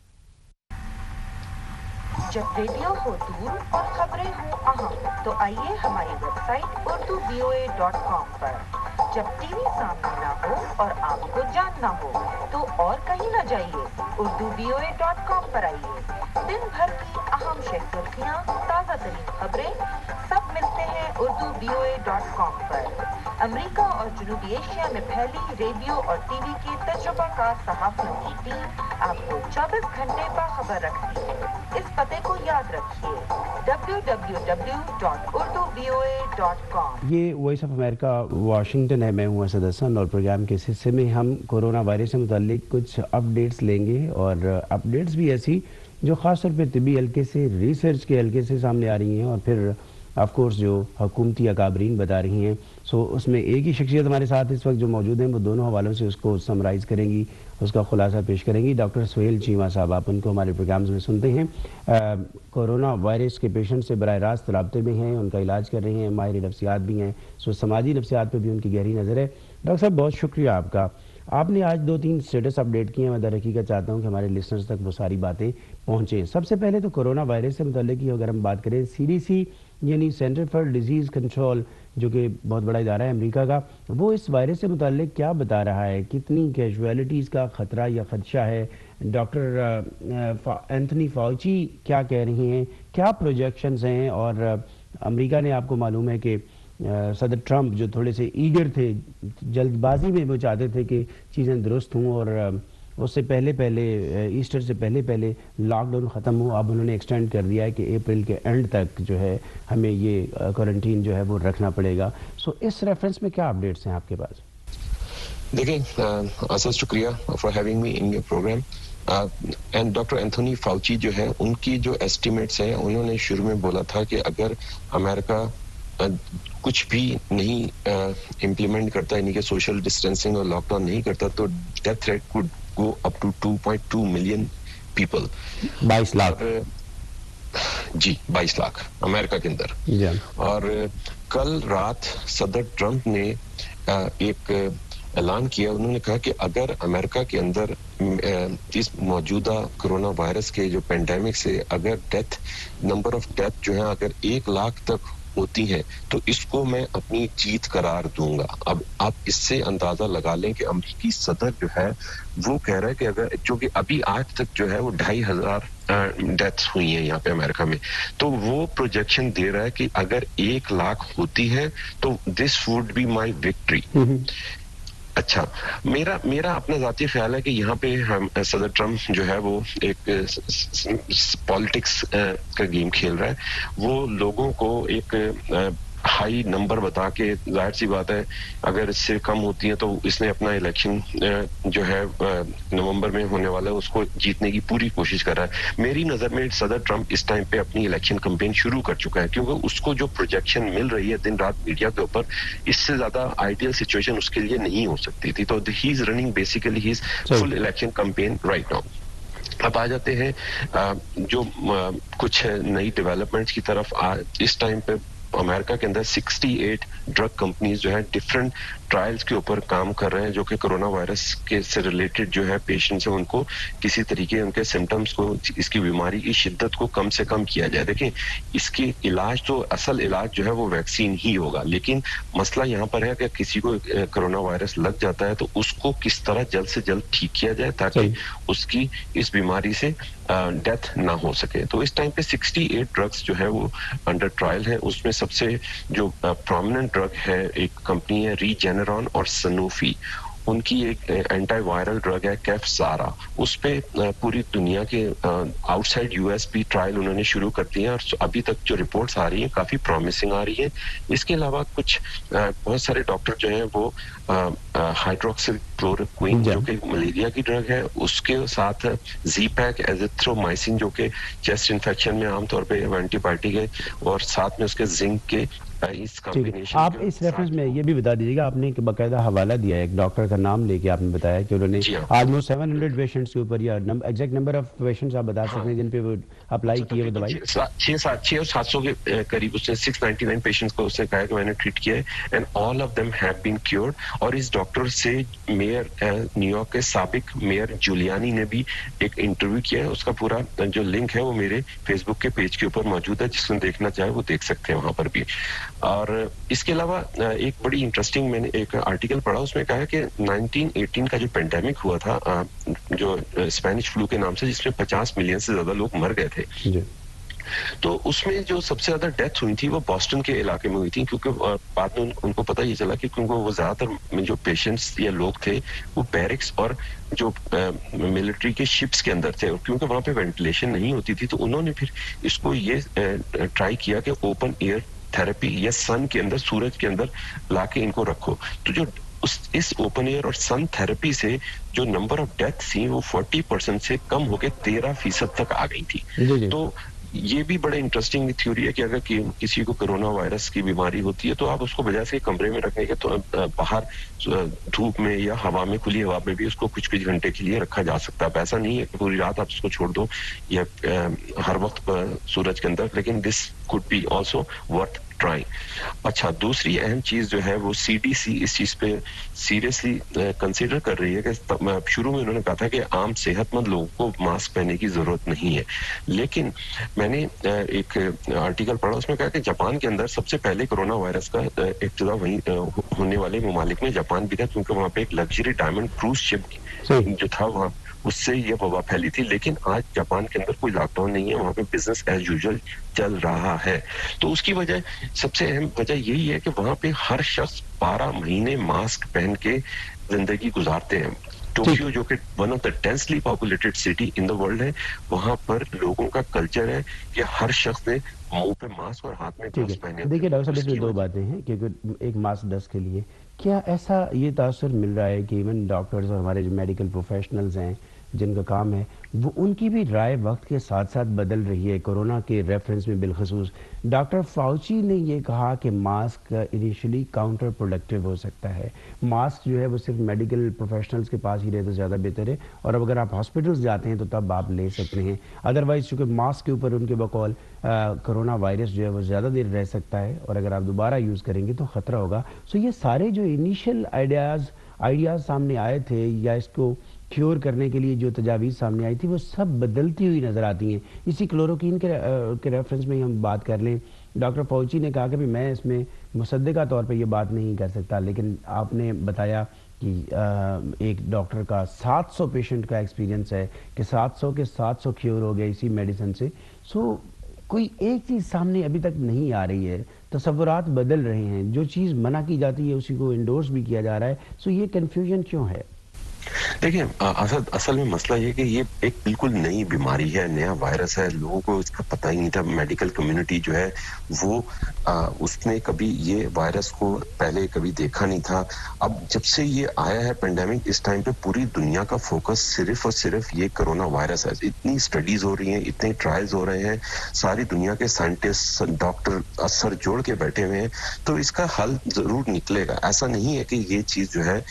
جب ریڈیو ہو دور اور خبریں ہوں اہم تو آئیے ہماری ویب سائٹ urduvoa.com پر. جب ٹی وی سامنے نہ ہو اور آپ کو جاننا ہو تو اور کہیں نہ جائیے, urduvoa.com پر آئیے. دن بھر کی اہم شخصیتیاں, تازہ ترین خبریں سب ملتے ہیں urduvoa.com پر. امریکہ اور جنوبی ایشیا میں پھیلی ریڈیو اور ٹی وی کی تجربہ کار صحافیوں کی ٹیم آپ کو 24 گھنٹے باخبر رکھتی ہے. اس پتے کو یاد رکھیے, www.urduvoa.com.
یہ وائس آف امریکہ واشنگٹن ہے, میں ہوں اسد حسن, اور پروگرام کے اس حصے میں ہم کورونا وائرس سے متعلق کچھ اپڈیٹس لیں گے, اور اپڈیٹس بھی ایسی جو خاص طور پہ طبی حلقے سے, ریسرچ کے حلقے سے سامنے آ رہی ہیں, اور پھر آف کورس جو حکومتی اکابرین بتا رہی ہیں. سو اس میں ایک ہی شخصیت ہمارے ساتھ اس وقت جو موجود ہیں, وہ دونوں حوالوں سے اس کو سمرائز کریں گی, اس کا خلاصہ پیش کریں گی. ڈاکٹر سہیل چیمہ صاحب, آپ ان کو ہمارے پروگرامز میں سنتے ہیں, کورونا وائرس کے پیشنٹ سے براہ راست رابطے میں ہیں, ان کا علاج کر رہے ہیں, ماہر نفسیات بھی ہیں, سو سماجی نفسیات پہ بھی ان کی گہری نظر ہے. ڈاکٹر صاحب بہت شکریہ آپ کا, آپ نے آج 2-3 اسٹیٹس اپڈیٹ کیے ہیں. میں در حقیقت چاہتا ہوں کہ ہمارے لسنرز تک وہ ساری باتیں پہنچیں. سب سے پہلے تو کورونا وائرس سے متعلق ہی اگر ہم بات کریں, CDC یعنی سینٹر فار ڈیزیز کنٹرول, جو کہ بہت بڑا ادارہ ہے امریکہ کا, وہ اس وائرس سے متعلق کیا بتا رہا ہے؟ کتنی کیجویلٹیز کا خطرہ یا خدشہ ہے؟ ڈاکٹر اینتھنی فاؤچی کیا کہہ رہی ہیں؟ کیا پروجیکشنز ہیں؟ اور امریکہ نے, آپ کو معلوم ہے کہ صدر ٹرمپ جو تھوڑے سے ایگر تھے, جلد بازی میں وہ چاہتے تھے کہ چیزیں درست ہوں, اور اس سے پہلے ایسٹر سے پہلے لاک ڈاؤن ختم ہو. اب انہوں نے ایکسٹینڈ کر دیا ہے کہ اپریل کے اینڈ تک جو ہے ہمیں یہ کوارنٹین جو ہے وہ رکھنا پڑے گا. سو اس ریفرنس میں کیا اپڈیٹس ہیں آپ کے پاس؟
دیکھیں, اسد شکریہ for having me in your programme. And doctor Anthony Fauci جو ہے, ان کی جو ایسٹیمیٹس ہیں, انہوں نے شروع میں بولا تھا کہ اگر امریکہ کچھ بھی نہیں امپلیمنٹ کرتا, یعنی کہ سوشل ڈسٹینسنگ اور لاک ڈاؤن نہیں کرتا, تو death rate could go up to 2.2 million people.
22 lakh
جی, 22 لاکھ امریکہ کے اندر. اور کل رات صدر ٹرمپ نے ایک اعلان کیا. انہوں نے کہا کہ اگر امریکہ کے اندر اس موجودہ کرونا وائرس کے جو پینڈیمک سے اگر نمبر آف ڈیتھ جو ہے اگر 1 لاکھ تک ہوتی ہیں تو اس کو میں اپنی جیت قرار دوں گا. اب آپ اس سے اندازہ لگا لیں کہ امریکی صدر جو ہے وہ کہہ رہا ہے کہ اگر, جو کہ ابھی آج تک جو ہے وہ 2,500 ڈیتھس ہوئی ہیں یہاں پہ امریکہ میں, تو وہ پروجیکشن دے رہا ہے کہ اگر 1 لاکھ ہوتی ہے تو this would be my victory. اچھا, میرا اپنا ذاتی خیال ہے کہ یہاں پہ صدر ٹرمپ جو ہے وہ ایک پالیٹکس کا گیم کھیل رہا ہے. وہ لوگوں کو ایک ہائی نمبر بتا کے, ظاہر سی بات ہے اگر اس سے کم ہوتی ہیں تو اس نے اپنا الیکشن جو ہے نومبر میں ہونے والا ہے اس کو جیتنے کی پوری کوشش کر رہا ہے. میری نظر میں صدر ٹرمپ اس ٹائم پہ اپنی الیکشن کمپین شروع کر چکا ہے, کیونکہ اس کو جو پروجیکشن مل رہی ہے دن رات میڈیا کے اوپر, اس سے زیادہ آئیڈیل سچویشن اس کے لیے نہیں ہو سکتی تھی. تو he is running basically his full election campaign right now. اب آ جاتے ہیں جو کچھ نئی ڈیولپمنٹس کی طرف. اس ٹائم پہ امریکہ کے اندر 68 ڈرگ کمپنیز جو ہے ڈفرینٹ ٹرائلز کے اوپر کام کر رہے ہیں, جو کہ کرونا وائرس کے سے ریلیٹڈ جو ہے پیشنٹس ہیں ان کو کسی طریقے ان کے سمٹمس کو, اس کی بیماری کی شدت کو کم سے کم کیا جائے. دیکھیں, اس کی علاج تو اصل علاج جو ہے وہ ویکسین ہی ہوگا, لیکن مسئلہ یہاں پر ہے کہ کسی کو کرونا وائرس لگ جاتا ہے تو اس کو کس طرح جلد سے جلد ٹھیک کیا جائے تاکہ اس کی اس بیماری سے ڈیتھ نہ ہو سکے. تو اس ٹائم پہ 68 ڈرگس جو ہے وہ انڈر ٹرائل ہے. اس میں سب سے جو پرومیننٹ ڈرگ ہے, ایک کمپنی ہے ریجنرون اور سنوفی. उनकी एक एंटी वायरल ड्रग है कैफसारा, उस पे पूरी दुनिया के आउटसाइड यूएस भी ट्रायल उन्होंने शुरू कर दिए हैं और अभी तक जो रिपोर्ट्स आ रही हैं काफी प्रॉमिसिंग आ रही है। इसके अलावा कुछ बहुत सारे डॉक्टर जो हैं वो हाइड्रोक्सीक्लोरोक्विन जो कि मलेरिया की ड्रग है, उसके साथ ज़ीपैक, एजिथ्रोमाइसिन जो कि चेस्ट इन्फेक्शन में आमतौर पे एंटीबायोटिक है, और साथ में उसके जिंक के इस कॉम्बिनेशन।
आप इस रेफरेंस में ये भी बता दीजिएगा, आपने एक बाकायदा हवाला दिया है, एक डॉक्टर का नाम लेके आपने बताया कि उन्होंने ऑलमोस्ट 700 पेशेंट्स के ऊपर, या एग्जैक्ट नंबर ऑफ पेशेंट्स आप बता सकते हैं जिन पे वो अप्लाई किए वो दवाई?
600 और 700 के करीब उसने 699 पेशेंट्स को उसने कहा कि मैंने ट्रीट किया है, and all of them have been cured. और इस डॉक्टर से मेयर न्यूयॉर्क के साबिक मेयर जूलियानी ने भी एक इंटरव्यू किया है, उसका पूरा जो लिंक है वो मेरे फेसबुक के पेज के ऊपर मौजूद है, जिसने देखना चाहे वो देख सकते हैं वहां पर भी। और इसके अलावा एक बड़ी इंटरेस्टिंग मैंने एक आर्टिकल पढ़ा, उसमें कहा कि 1918 का जो पेंडेमिक हुआ था जो स्पेनिश फ्लू के नाम से, जिसमें 50 मिलियन से ज्यादा लोग मर गए थे, तो उसमें जो सबसे ज्यादा डेथ हुई थी वो बॉस्टन के इलाके में हुई थी, क्योंकि बाद में उनको पता ये चला कि क्योंकि वो ज्यादातर जो पेशेंट्स या लोग थे वो बैरिक्स और जो मिलिट्री के शिप्स के अंदर थे, और क्योंकि वहां पे वेंटिलेशन नहीं होती थी, तो उन्होंने फिर इसको ये ट्राई किया कि ओपन एयर थेरेपी या सन के अंदर, सूरज के अंदर लाके इनको रखो। तो जो इस ओपन एयर और सन थेरेपी से जो नंबर ऑफ डेथ थी वो 40% से कम होकर 13% तक आ गई थी। तो ये भी बड़ा इंटरेस्टिंग थ्योरी है कि अगर किसी को कोरोना वायरस की बीमारी होती है तो आप उसको बजाय से कमरे में रखने के, तो बाहर धूप में या हवा में, खुली हवा में भी उसको कुछ कुछ घंटे के लिए रखा जा सकता है। ऐसा नहीं है कि पूरी रात आप उसको छोड़ दो या हर वक्त सूरज के अंदर, लेकिन this could be also worth trying. अच्छा, दूसरी अहम चीज जो है वो CDC इस चीज पे सीरियसली कंसीडर कर रही है कि शुरू में उन्होंने कहा था कि आम सेहतमंद लोगों को मास्क पहनने की जरूरत नहीं है, लेकिन मैंने एक आर्टिकल पढ़ा, उसमें कहा कि जापान के अंदर सबसे पहले कोरोना वायरस का इब्तिदा वहीं होने वाले ममालिक में जापान भी था, क्योंकि वहां पे एक लग्जरी डायमंड क्रूज शिप जो था वहां, उससे ये वबा फैली थी। लेकिन आज जापान के अंदर कोई लॉकडाउन नहीं है, वहां पे बिजनेस एज यूजुअल चल रहा है। तो उसकी वजह, सबसे अहम वजह यही है कि वहां पे हर शख्स 12 महीने मास्क पहन के जिंदगी गुजारते हैं। टोक्यो जो कि one of the densely populated city in the world है, वहां पर लोगों का कल्चर है कि हर शख्स ने मुंह पे मास्क और हाथ में ग्लव्स पहने।
देखिए डॉक्टर साहब, इसमें दो बातें हैं, क्योंकि एक मास्क डस्ट के लिए क्या ऐसा ये तासुर मिल रहा है कि इवन डॉक्टर्स और हमारे जो मेडिकल प्रोफेशनल्स हैं जिनका काम है, वो उनकी भी राय वक्त के साथ साथ बदल रही है। कोरोना के रेफरेंस में बिलखसूस डॉक्टर फाउची ने ये कहा कि मास्क इनिशियली काउंटर प्रोडक्टिव हो सकता है, मास्क जो है वो सिर्फ मेडिकल प्रोफेशनल्स के पास ही रहे तो ज़्यादा बेहतर है, और अगर आप हॉस्पिटल्स जाते हैं तो तब आप ले सकते हैं, अदरवाइज चूँकि मास्क के ऊपर उनके बकौल कोरोना वायरस जो है वो ज़्यादा देर रह सकता है, और अगर आप दोबारा यूज़ करेंगे तो ख़तरा होगा। सो ये सारे जो इनिशियल आइडियाज़ सामने आए थे या इसको क्योर करने के लिए जो तजावीज़ सामने आई थी, वो सब बदलती हुई नज़र आती हैं। इसी क्लोरोक्वीन के रेफरेंस में हम बात कर लें, डॉक्टर फाउची ने कहा कि भी मैं इसमें मुसद्दिका तौर पे ये बात नहीं कर सकता, लेकिन आपने बताया कि एक डॉक्टर का 700 पेशेंट का एक्सपीरियंस है कि 700 के 700 क्योर हो गए इसी मेडिसिन से। सो कोई एक चीज़ सामने अभी तक नहीं आ रही है, तसव्वुरात बदल रहे हैं, जो चीज़ मना की जाती है उसी को इंडोर्स भी किया जा रहा है। सो ये कन्फ्यूजन क्यों है?
देखिए, असल में मसला ये कि ये एक बिल्कुल नई बीमारी है, नया वायरस है, लोगों को इसका पता ही नहीं था। मेडिकल कम्युनिटी जो है वो उसने कभी ये वायरस को पहले कभी देखा नहीं था। अब जब से ये आया है पेंडेमिक, इस टाइम पे पूरी दुनिया का फोकस सिर्फ और सिर्फ ये कोरोना वायरस है। इतनी स्टडीज हो रही हैं, इतने ट्रायल्स हो रहे हैं, सारी दुनिया के साइंटिस्ट, डॉक्टर असर जोड़ के बैठे हुए हैं, तो इसका हल जरूर निकलेगा। ऐसा नहीं है कि ये चीज जो है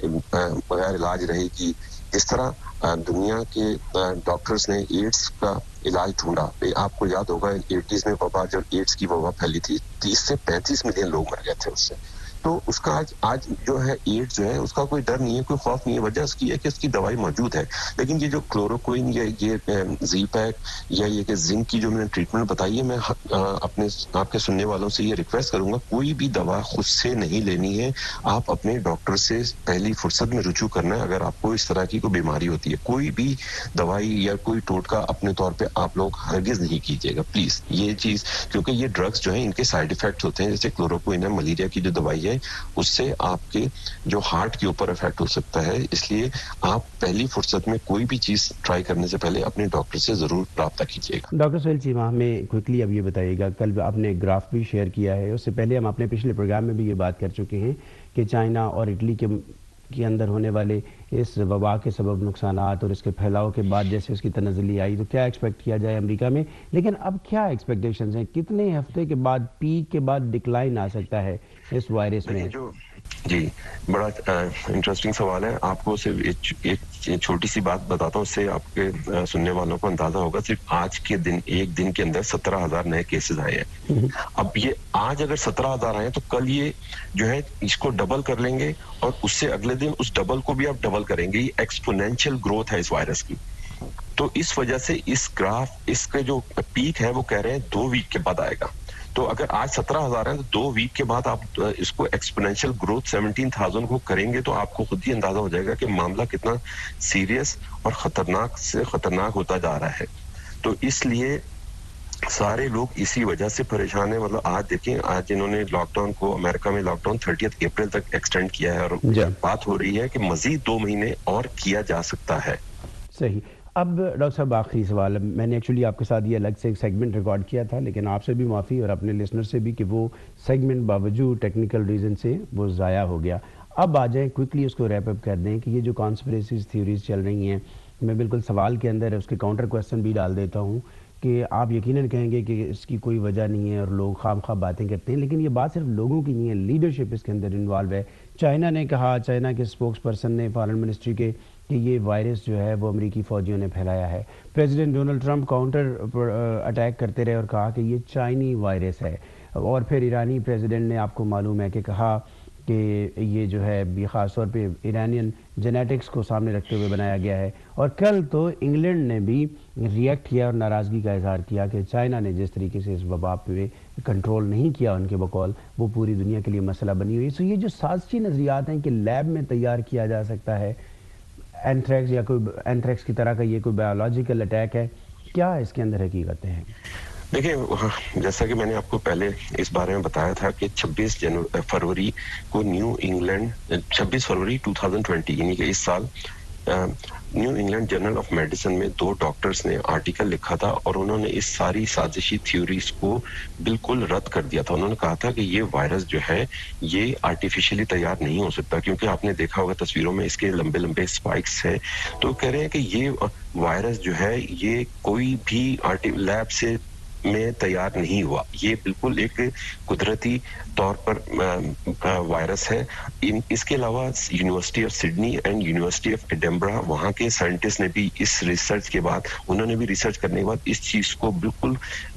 बगैर इलाज रहेगी। जिस तरह दुनिया के डॉक्टर्स ने एड्स का इलाज ढूंढा, आपको याद होगा 80s में वबा, जब एड्स की वबा फैली थी, 30 से 35 मिलियन लोग मर गए थे उससे। तो उसका आज जो है एड्स जो है उसका कोई डर नहीं है, कोई खौफ नहीं है। वजह उसकी है कि उसकी दवाई मौजूद है। लेकिन ये जो क्लोरोक्विन या ये ज़ीपैक या ये कि जिंक की जो मैंने ट्रीटमेंट बताई है, मैं आपके सुनने वालों से ये रिक्वेस्ट करूंगा, कोई भी दवा खुद से नहीं लेनी है। आप अपने डॉक्टर से पहली फुर्सत में रुजू करना है अगर आपको इस तरह की कोई बीमारी होती है। कोई भी दवाई या कोई टोटका अपने तौर पर आप लोग हरगिज नहीं कीजिएगा प्लीज, ये चीज, क्योंकि ये ड्रग्स जो है इनके साइड इफेक्ट होते हैं। जैसे क्लोरोक्विन है, मलेरिया की जो दवाई है है, उससे आपके जो हार्ट के ऊपर इफेक्ट हो सकता है। इसलिए आप पहली फुर्सत में कोई भी चीज ट्राई करने से पहले अपने डॉक्टर से जरूर राब्ता कीजिएगा।
डॉक्टर सुहेल चीमा, हमें क्विकली अब ये बताइएगा, कल आपने ग्राफ भी शेयर किया है, उससे पहले हम अपने पिछले प्रोग्राम में भी ये बात कर चुके हैं कि चाइना और इटली के अंदर होने वाले इस वबा के सबब नुकसानात और इसके फैलाव के बाद जैसे उसकी तनज़्ज़ुली आई तो क्या एक्सपेक्ट किया जाए अमेरिका में, लेकिन अब क्या एक्सपेक्टेशंस हैं, कितने हफ्ते के बाद पीक के बाद डिक्लाइन आ सकता है इस वायरस में?
जी, बड़ा इंटरेस्टिंग सवाल है। आपको सिर्फ एक छोटी सी बात बताता हूँ, उससे आपके सुनने वालों को अंदाजा होगा। सिर्फ आज के दिन, एक दिन के अंदर 17,000 नए केसेस आए हैं। अब ये आज अगर 17,000 आए तो कल ये जो है इसको डबल कर लेंगे और उससे अगले दिन उस डबल को भी आप डबल करेंगे। ये एक्सपोनेंशियल ग्रोथ है इस वायरस की। तो इस वजह से इस ग्राफ, इसका जो पीक है वो कह रहे हैं 2 वीक के बाद आएगा। तो अगर आज 17,000 है तो 2 वीक के बाद आप इसको एक्सपोनेंशियल ग्रोथ 17,000 को करेंगे तो आपको खुद ही अंदाजा हो जाएगा कि मामला कितना सीरियस और खतरनाक से खतरनाक होता जा रहा है। तो इसलिए सारे लोग इसी वजह से परेशान है। मतलब आज देखें, आज इन्होंने लॉकडाउन को, अमेरिका में लॉकडाउन 30 अप्रैल तक एक्सटेंड किया है और बात हो रही है कि मजीद 2 महीने और किया जा सकता है।
सही। अब डॉक्टर साहब आखिरी सवाल, मैंने एक्चुअली आपके साथ ये अलग से एक सेगमेंट रिकॉर्ड किया था, लेकिन आपसे भी माफ़ी और अपने लिसनर से भी कि वो सेगमेंट बावजूद टेक्निकल रीज़न से वो ज़ाया हो गया। अब आ जाए क्विकली उसको रैप अप कर दें कि ये जो कॉन्स्पिरेसीज थ्योरीज चल रही हैं, मैं बिल्कुल सवाल के अंदर उसके काउंटर क्वेश्चन भी डाल देता हूँ कि आप यकीनन कहेंगे कि इसकी कोई वजह नहीं है और लोग खामखा बातें करते हैं, लेकिन ये बात सिर्फ लोगों की नहीं है, लीडरशिप इसके अंदर इन्वॉल्व है। चाइना ने कहा, चाइना के स्पोक्स पर्सन ने फॉरेन मिनिस्ट्री के, कि ये वायरस जो है वो अमेरिकी फ़ौजियों ने फैलाया है। President Donald Trump counter attack करते रहे और कहा कि ये चाइनी वायरस है। और फिर ईरानी प्रेसिडेंट ने, आपको मालूम है कि कहा कि ये जो है ख़ास तौर पे ईरानियन जेनेटिक्स को सामने रखते हुए बनाया गया है। और कल तो इंग्लैंड ने भी रिएक्ट किया और नाराज़गी का इजहार किया कि चाइना ने जिस तरीके से इस वबा पे कंट्रोल नहीं किया, उनके बकौल वो पूरी दुनिया के लिए मसला बनी हुई है। सो ये जो साजिशी नज़रियात हैं कि लैब में तैयार किया जा सकता है एंथ्रैक्स या कोई एंथ्रैक्स की तरह का ये कोई बायोलॉजिकल अटैक है, क्या इसके अंदर हकीकतें हैं?
देखिए, जैसा कि मैंने आपको पहले इस बारे में बताया था कि 26 फरवरी को 26 फरवरी 2020 यानी कि इस साल New England Journal of Medicine में 2 डॉक्टर्स ने आर्टिकल लिखा था और उन्होंने इस सारी साजिशी थ्योरीज को बिल्कुल रद्द कर दिया था। उन्होंने कहा था कि ये वायरस जो है ये आर्टिफिशियली तैयार नहीं हो सकता, क्योंकि आपने देखा होगा तस्वीरों में इसके लंबे लंबे स्पाइक्स हैं। तो कह रहे हैं कि ये वायरस जो है ये कोई भी लैब से में तैयार नहीं हुआ, ये बिल्कुल एक कुदरती तौर पर वायरस है। इसके अलावा university of Sydney and university of Edinburgh, वहाँ के साइंटिस्ट ने भी इस रिसर्च के बाद, उन्होंने भी रिसर्च करने के बाद इस चीज को बिल्कुल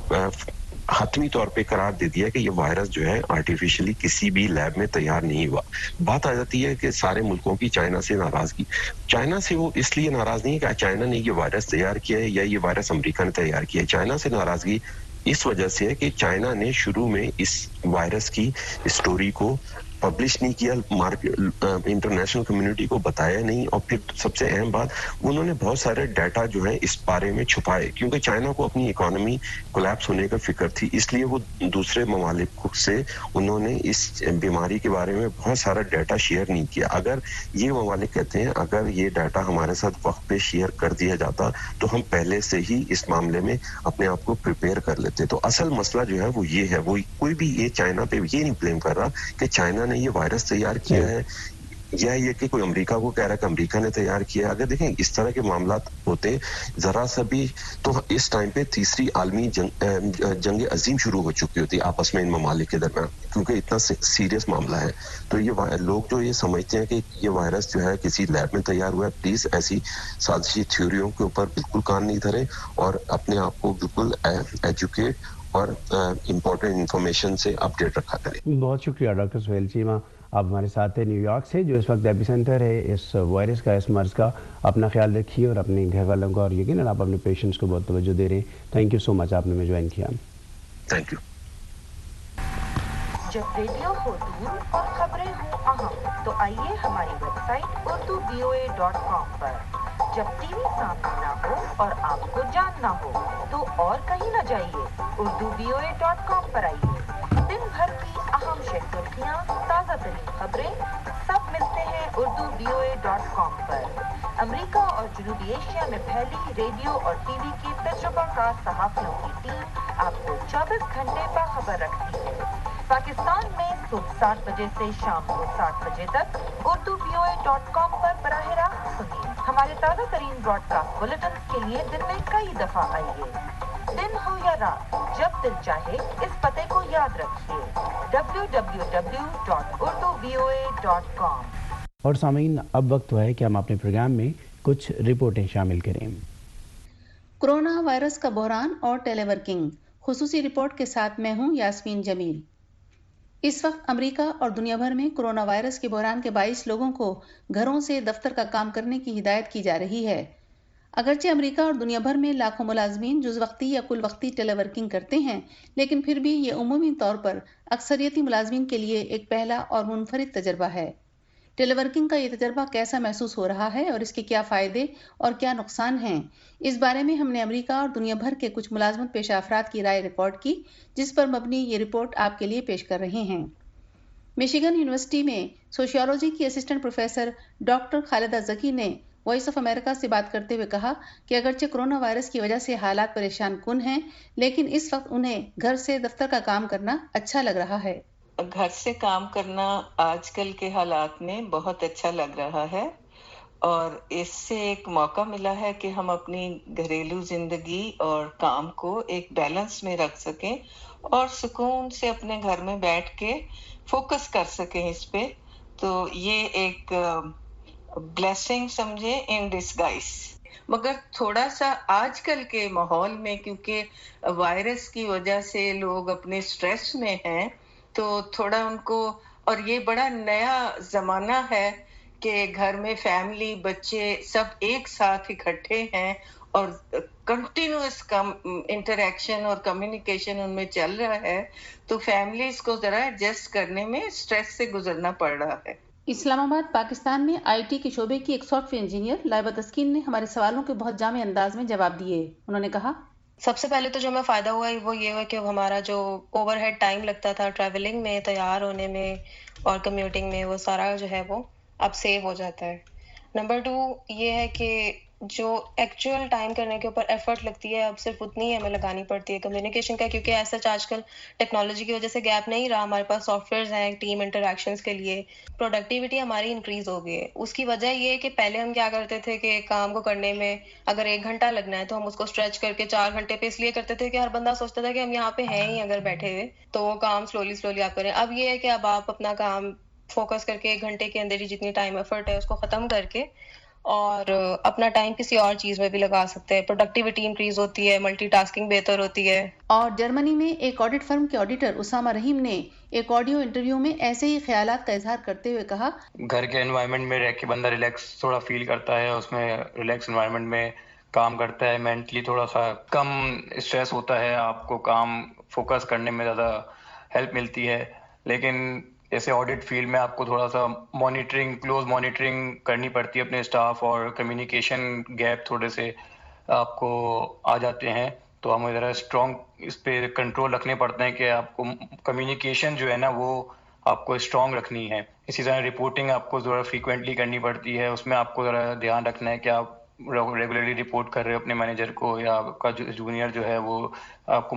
हतमी तौर पे करार दे दिया कि ये वायरस जो है आर्टिफिशियली किसी भी लैब में तैयार नहीं हुआ। बात आ जाती है कि सारे मुल्कों की चाइना से नाराजगी, चाइना से वो इसलिए नाराज नहीं है कि चाइना ने ये वायरस तैयार किया है या ये वायरस अमेरिका ने तैयार किया है। चाइना से नाराजगी इस वजह से है कि चाइना ने शुरू में इस वायरस की स्टोरी को पब्लिश नहीं किया, इंटरनेशनल कम्युनिटी को बताया नहीं, और फिर सबसे अहम बात, उन्होंने बहुत सारे डाटा जो है इस बारे में छुपाए, क्योंकि चाइना को अपनी इकोनॉमी कोलैप्स होने का फिक्र थी, इसलिए वो दूसरे ममालिक से उन्होंने इस बीमारी के बारे में बहुत सारा डाटा शेयर नहीं किया। अगर ये ममालिक कहते हैं अगर ये डाटा हमारे साथ वक्त पे शेयर कर दिया जाता तो हम पहले से ही इस मामले में अपने आप को प्रिपेयर कर लेते। तो असल मसला जो है वो ये है, वो कोई भी ये चाइना पे ये नहीं ब्लेम कर रहा कि चाइना ये वायरस तैयार किया है या ये कि कोई अमेरिका को कह रहा है कि अमेरिका ने तैयार किया। अगर देखें इस तरह के मामला होते जरा सा भी तो इस टाइम पे तीसरी आलमी जंग अजीम शुरू हो चुकी होती आपस में इन ममालिक के दरमियान, क्योंकि इतना सीरियस मामला है। तो ये लोग जो ये समझते हैं कि ये वायरस जो है किसी लैब में तैयार हुआ है, प्लीज ऐसी साजिशी थ्योरियों के ऊपर बिल्कुल कान नहीं धरे और अपने आप को बिल्कुल एजुकेट और इम्पोर्टेंट इंफॉर्मेशन से अपडेट रखा करें।
बहुत शुक्रिया डॉक्टर सुहेल चीमा, आप हमारे साथ हैं न्यूयॉर्क से, जो इस वक्त एपिसेंटर है इस वायरस का, इस मर्ज का। अपना ख्याल रखिए और अपने घर वालों का, और यकीनन आप अपने पेशेंट्स को बहुत तवज्जो दे रहे हैं। थैंक यू सो मच, आपने हमें ज्वाइन किया।
Thank you.
जब रेडियो हो दूर और खबरें हो अहम, तो आइए हमारी वेबसाइट urduvoa.com पर। जब टीवी सामने ना हो और आपको जानना हो तो और कहीं ना जाइए, urduvoa.com पर आइए। दिन भर की अहम शहर सुर्खियाँ, ताज़ा तरीन खबरें, सब मिलते हैं उर्दू VOA.com पर। अमेरिका और जनूबी एशिया में फैली रेडियो और टीवी की तजुर्बाकार सहाफ़ियों की टीम आपको 24 घंटे बाखबर रखती है। पाकिस्तान में सुबह 7 बजे से शाम को 7 बजे तक उर्दू VOA.com पर बराह रास्त सुनिए। हमारे ताज़ा तरीन ब्रॉडकास्ट बुलेटिन के लिए दिन में कई दफ़ा आइए। दिन हो या रात, जब दिल चाहे इस पते को याद रखिए, www.urduvoa.com।
और सामीन, अब वक्त हुआ है कि हम अपने प्रोग्राम में कुछ रिपोर्टें शामिल करें।
कोरोना वायरस का बहरान और टेलीवर्किंग, खुसूसी रिपोर्ट के साथ मैं हूं यास्मीन जमील। इस वक्त अमेरिका और दुनिया भर में कोरोना वायरस के बहरान के 22 लोगों को घरों से दफ्तर का काम करने की हिदायत की जा रही है। अगरचे अमेरिका और दुनिया भर में लाखों मुलाजमीन जुज़ वक्ती या कुल वक्ती टेलीवर्किंग करते हैं, लेकिन फिर भी ये उमूमी तौर पर अक्सरियती मुलाजमीन के लिए एक पहला और मुनफरिद तजर्बा है। टेलीवर्किंग का ये तजर्बा कैसा महसूस हो रहा है और इसके क्या फ़ायदे और क्या नुकसान हैं, इस बारे में हमने अमेरिका और दुनिया भर के कुछ मुलाजमत पेशा अफराद की राय रिकॉर्ड की, जिस पर मबनी ये रिपोर्ट आपके लिए पेश कर रहे हैं। मिशिगन यूनिवर्सिटी में सोशियोलॉजी की assistant professor doctor Khalida Zaki ने वॉइस ऑफ अमेरिका से बात करते हुए कहा कि अगरचे कोरोना वायरस की वजह से हालात परेशान कुन हैं, लेकिन इस वक्त उन्हें घर से दफ्तर का काम करना अच्छा लग रहा है।
घर से काम करना आजकल के हालात में बहुत अच्छा लग रहा है और इससे एक मौका मिला है कि हम अपनी घरेलू जिंदगी और काम को एक बैलेंस में रख सकें और सुकून से अपने घर में बैठ के फोकस कर सकें इस पे। तो ये एक ब्लेसिंग समझे इन डिस्गाइज। मगर थोड़ा सा आजकल के माहौल में, क्योंकि वायरस की वजह से लोग अपने स्ट्रेस में हैं, तो थोड़ा उनको, और ये बड़ा नया जमाना है कि घर में फैमिली, बच्चे सब एक साथ इकट्ठे हैं और कंटिन्यूअस इंटरेक्शन और कम्युनिकेशन उनमें चल रहा है, तो फैमिलीज को जरा एडजस्ट करने में स्ट्रेस से गुजरना पड़ रहा है।
इस्लामाबाद पाकिस्तान में आईटी के शोबे की एक सॉफ्टवेयर इंजीनियर लाइबा तस्कीन ने हमारे सवालों के बहुत जामे अंदाज में जवाब दिए। उन्होंने कहा,
सबसे पहले तो जो हमें फ़ायदा हुआ है वो ये हुआ कि हमारा जो ओवरहेड टाइम लगता था ट्रैवलिंग में, तैयार होने में और कम्यूटिंग में, वो सारा जो है वो अब सेव हो जाता है। नंबर 2 ये है कि जो एक्चुअल टाइम करने के ऊपर एफर्ट लगती है अब सिर्फ उतनी ही हमें लगानी पड़ती है कम्युनिकेशन का, क्योंकि ऐसा आजकल टेक्नोलॉजी की वजह से गैप नहीं रहा, हमारे पास सॉफ्टवेयर्स हैं टीम इंटरैक्शंस के लिए, प्रोडक्टिविटी हमारी इंक्रीज हो गई है। उसकी वजह ये है कि पहले हम क्या करते थे कि काम को करने में अगर 1 घंटा लगना है तो हम उसको स्ट्रेच करके 4 घंटे पे इसलिए करते थे कि हर बंदा सोचता था कि हम यहाँ पे हैं ही अगर बैठे हुए, तो वो काम स्लोली आप करें। अब ये है कि अब आप अपना काम फोकस करके 1 घंटे के अंदर ही जितनी टाइम एफर्ट है उसको खत्म करके और अपना टाइम किसी और चीज में भी लगा सकते हैं। प्रोडक्टिविटी इंक्रीज होती है, मल्टीटास्किंग बेहतर होती है।
और जर्मनी में एक ऑडिट फर्म के ऑडिटर उसामा रहीम ने एक ऑडियो इंटरव्यू में ऐसे ही ख्यालात का इजहार करते हुए कहा,
घर के एनवायरनमेंट में रह के बंदा रिलैक्स थोड़ा फील करता है, उसमें रिलैक्स एनवायरनमेंट में काम करता है, मेंटली थोड़ा सा कम स्ट्रेस होता है, आपको काम फोकस करने में ज़्यादा हेल्प मिलती है। लेकिन जैसे ऑडिट फील्ड में आपको थोड़ा सा क्लोज मॉनिटरिंग करनी पड़ती है अपने स्टाफ, और कम्युनिकेशन गैप थोड़े से आपको आ जाते हैं, तो हमें ज़रा स्ट्रॉन्ग इस पे कंट्रोल रखने पड़ते हैं कि आपको कम्युनिकेशन जो है ना वो आपको स्ट्रॉन्ग रखनी है। इसी तरह रिपोर्टिंग आपको ज़रा फ्रीक्वेंटली करनी पड़ती है, उसमें आपको ज़रा ध्यान रखना है कि आप रेगुलरली रिपोर्ट कर रहे हो अपने मैनेजर को, या आपका जूनियर जो है वो आपको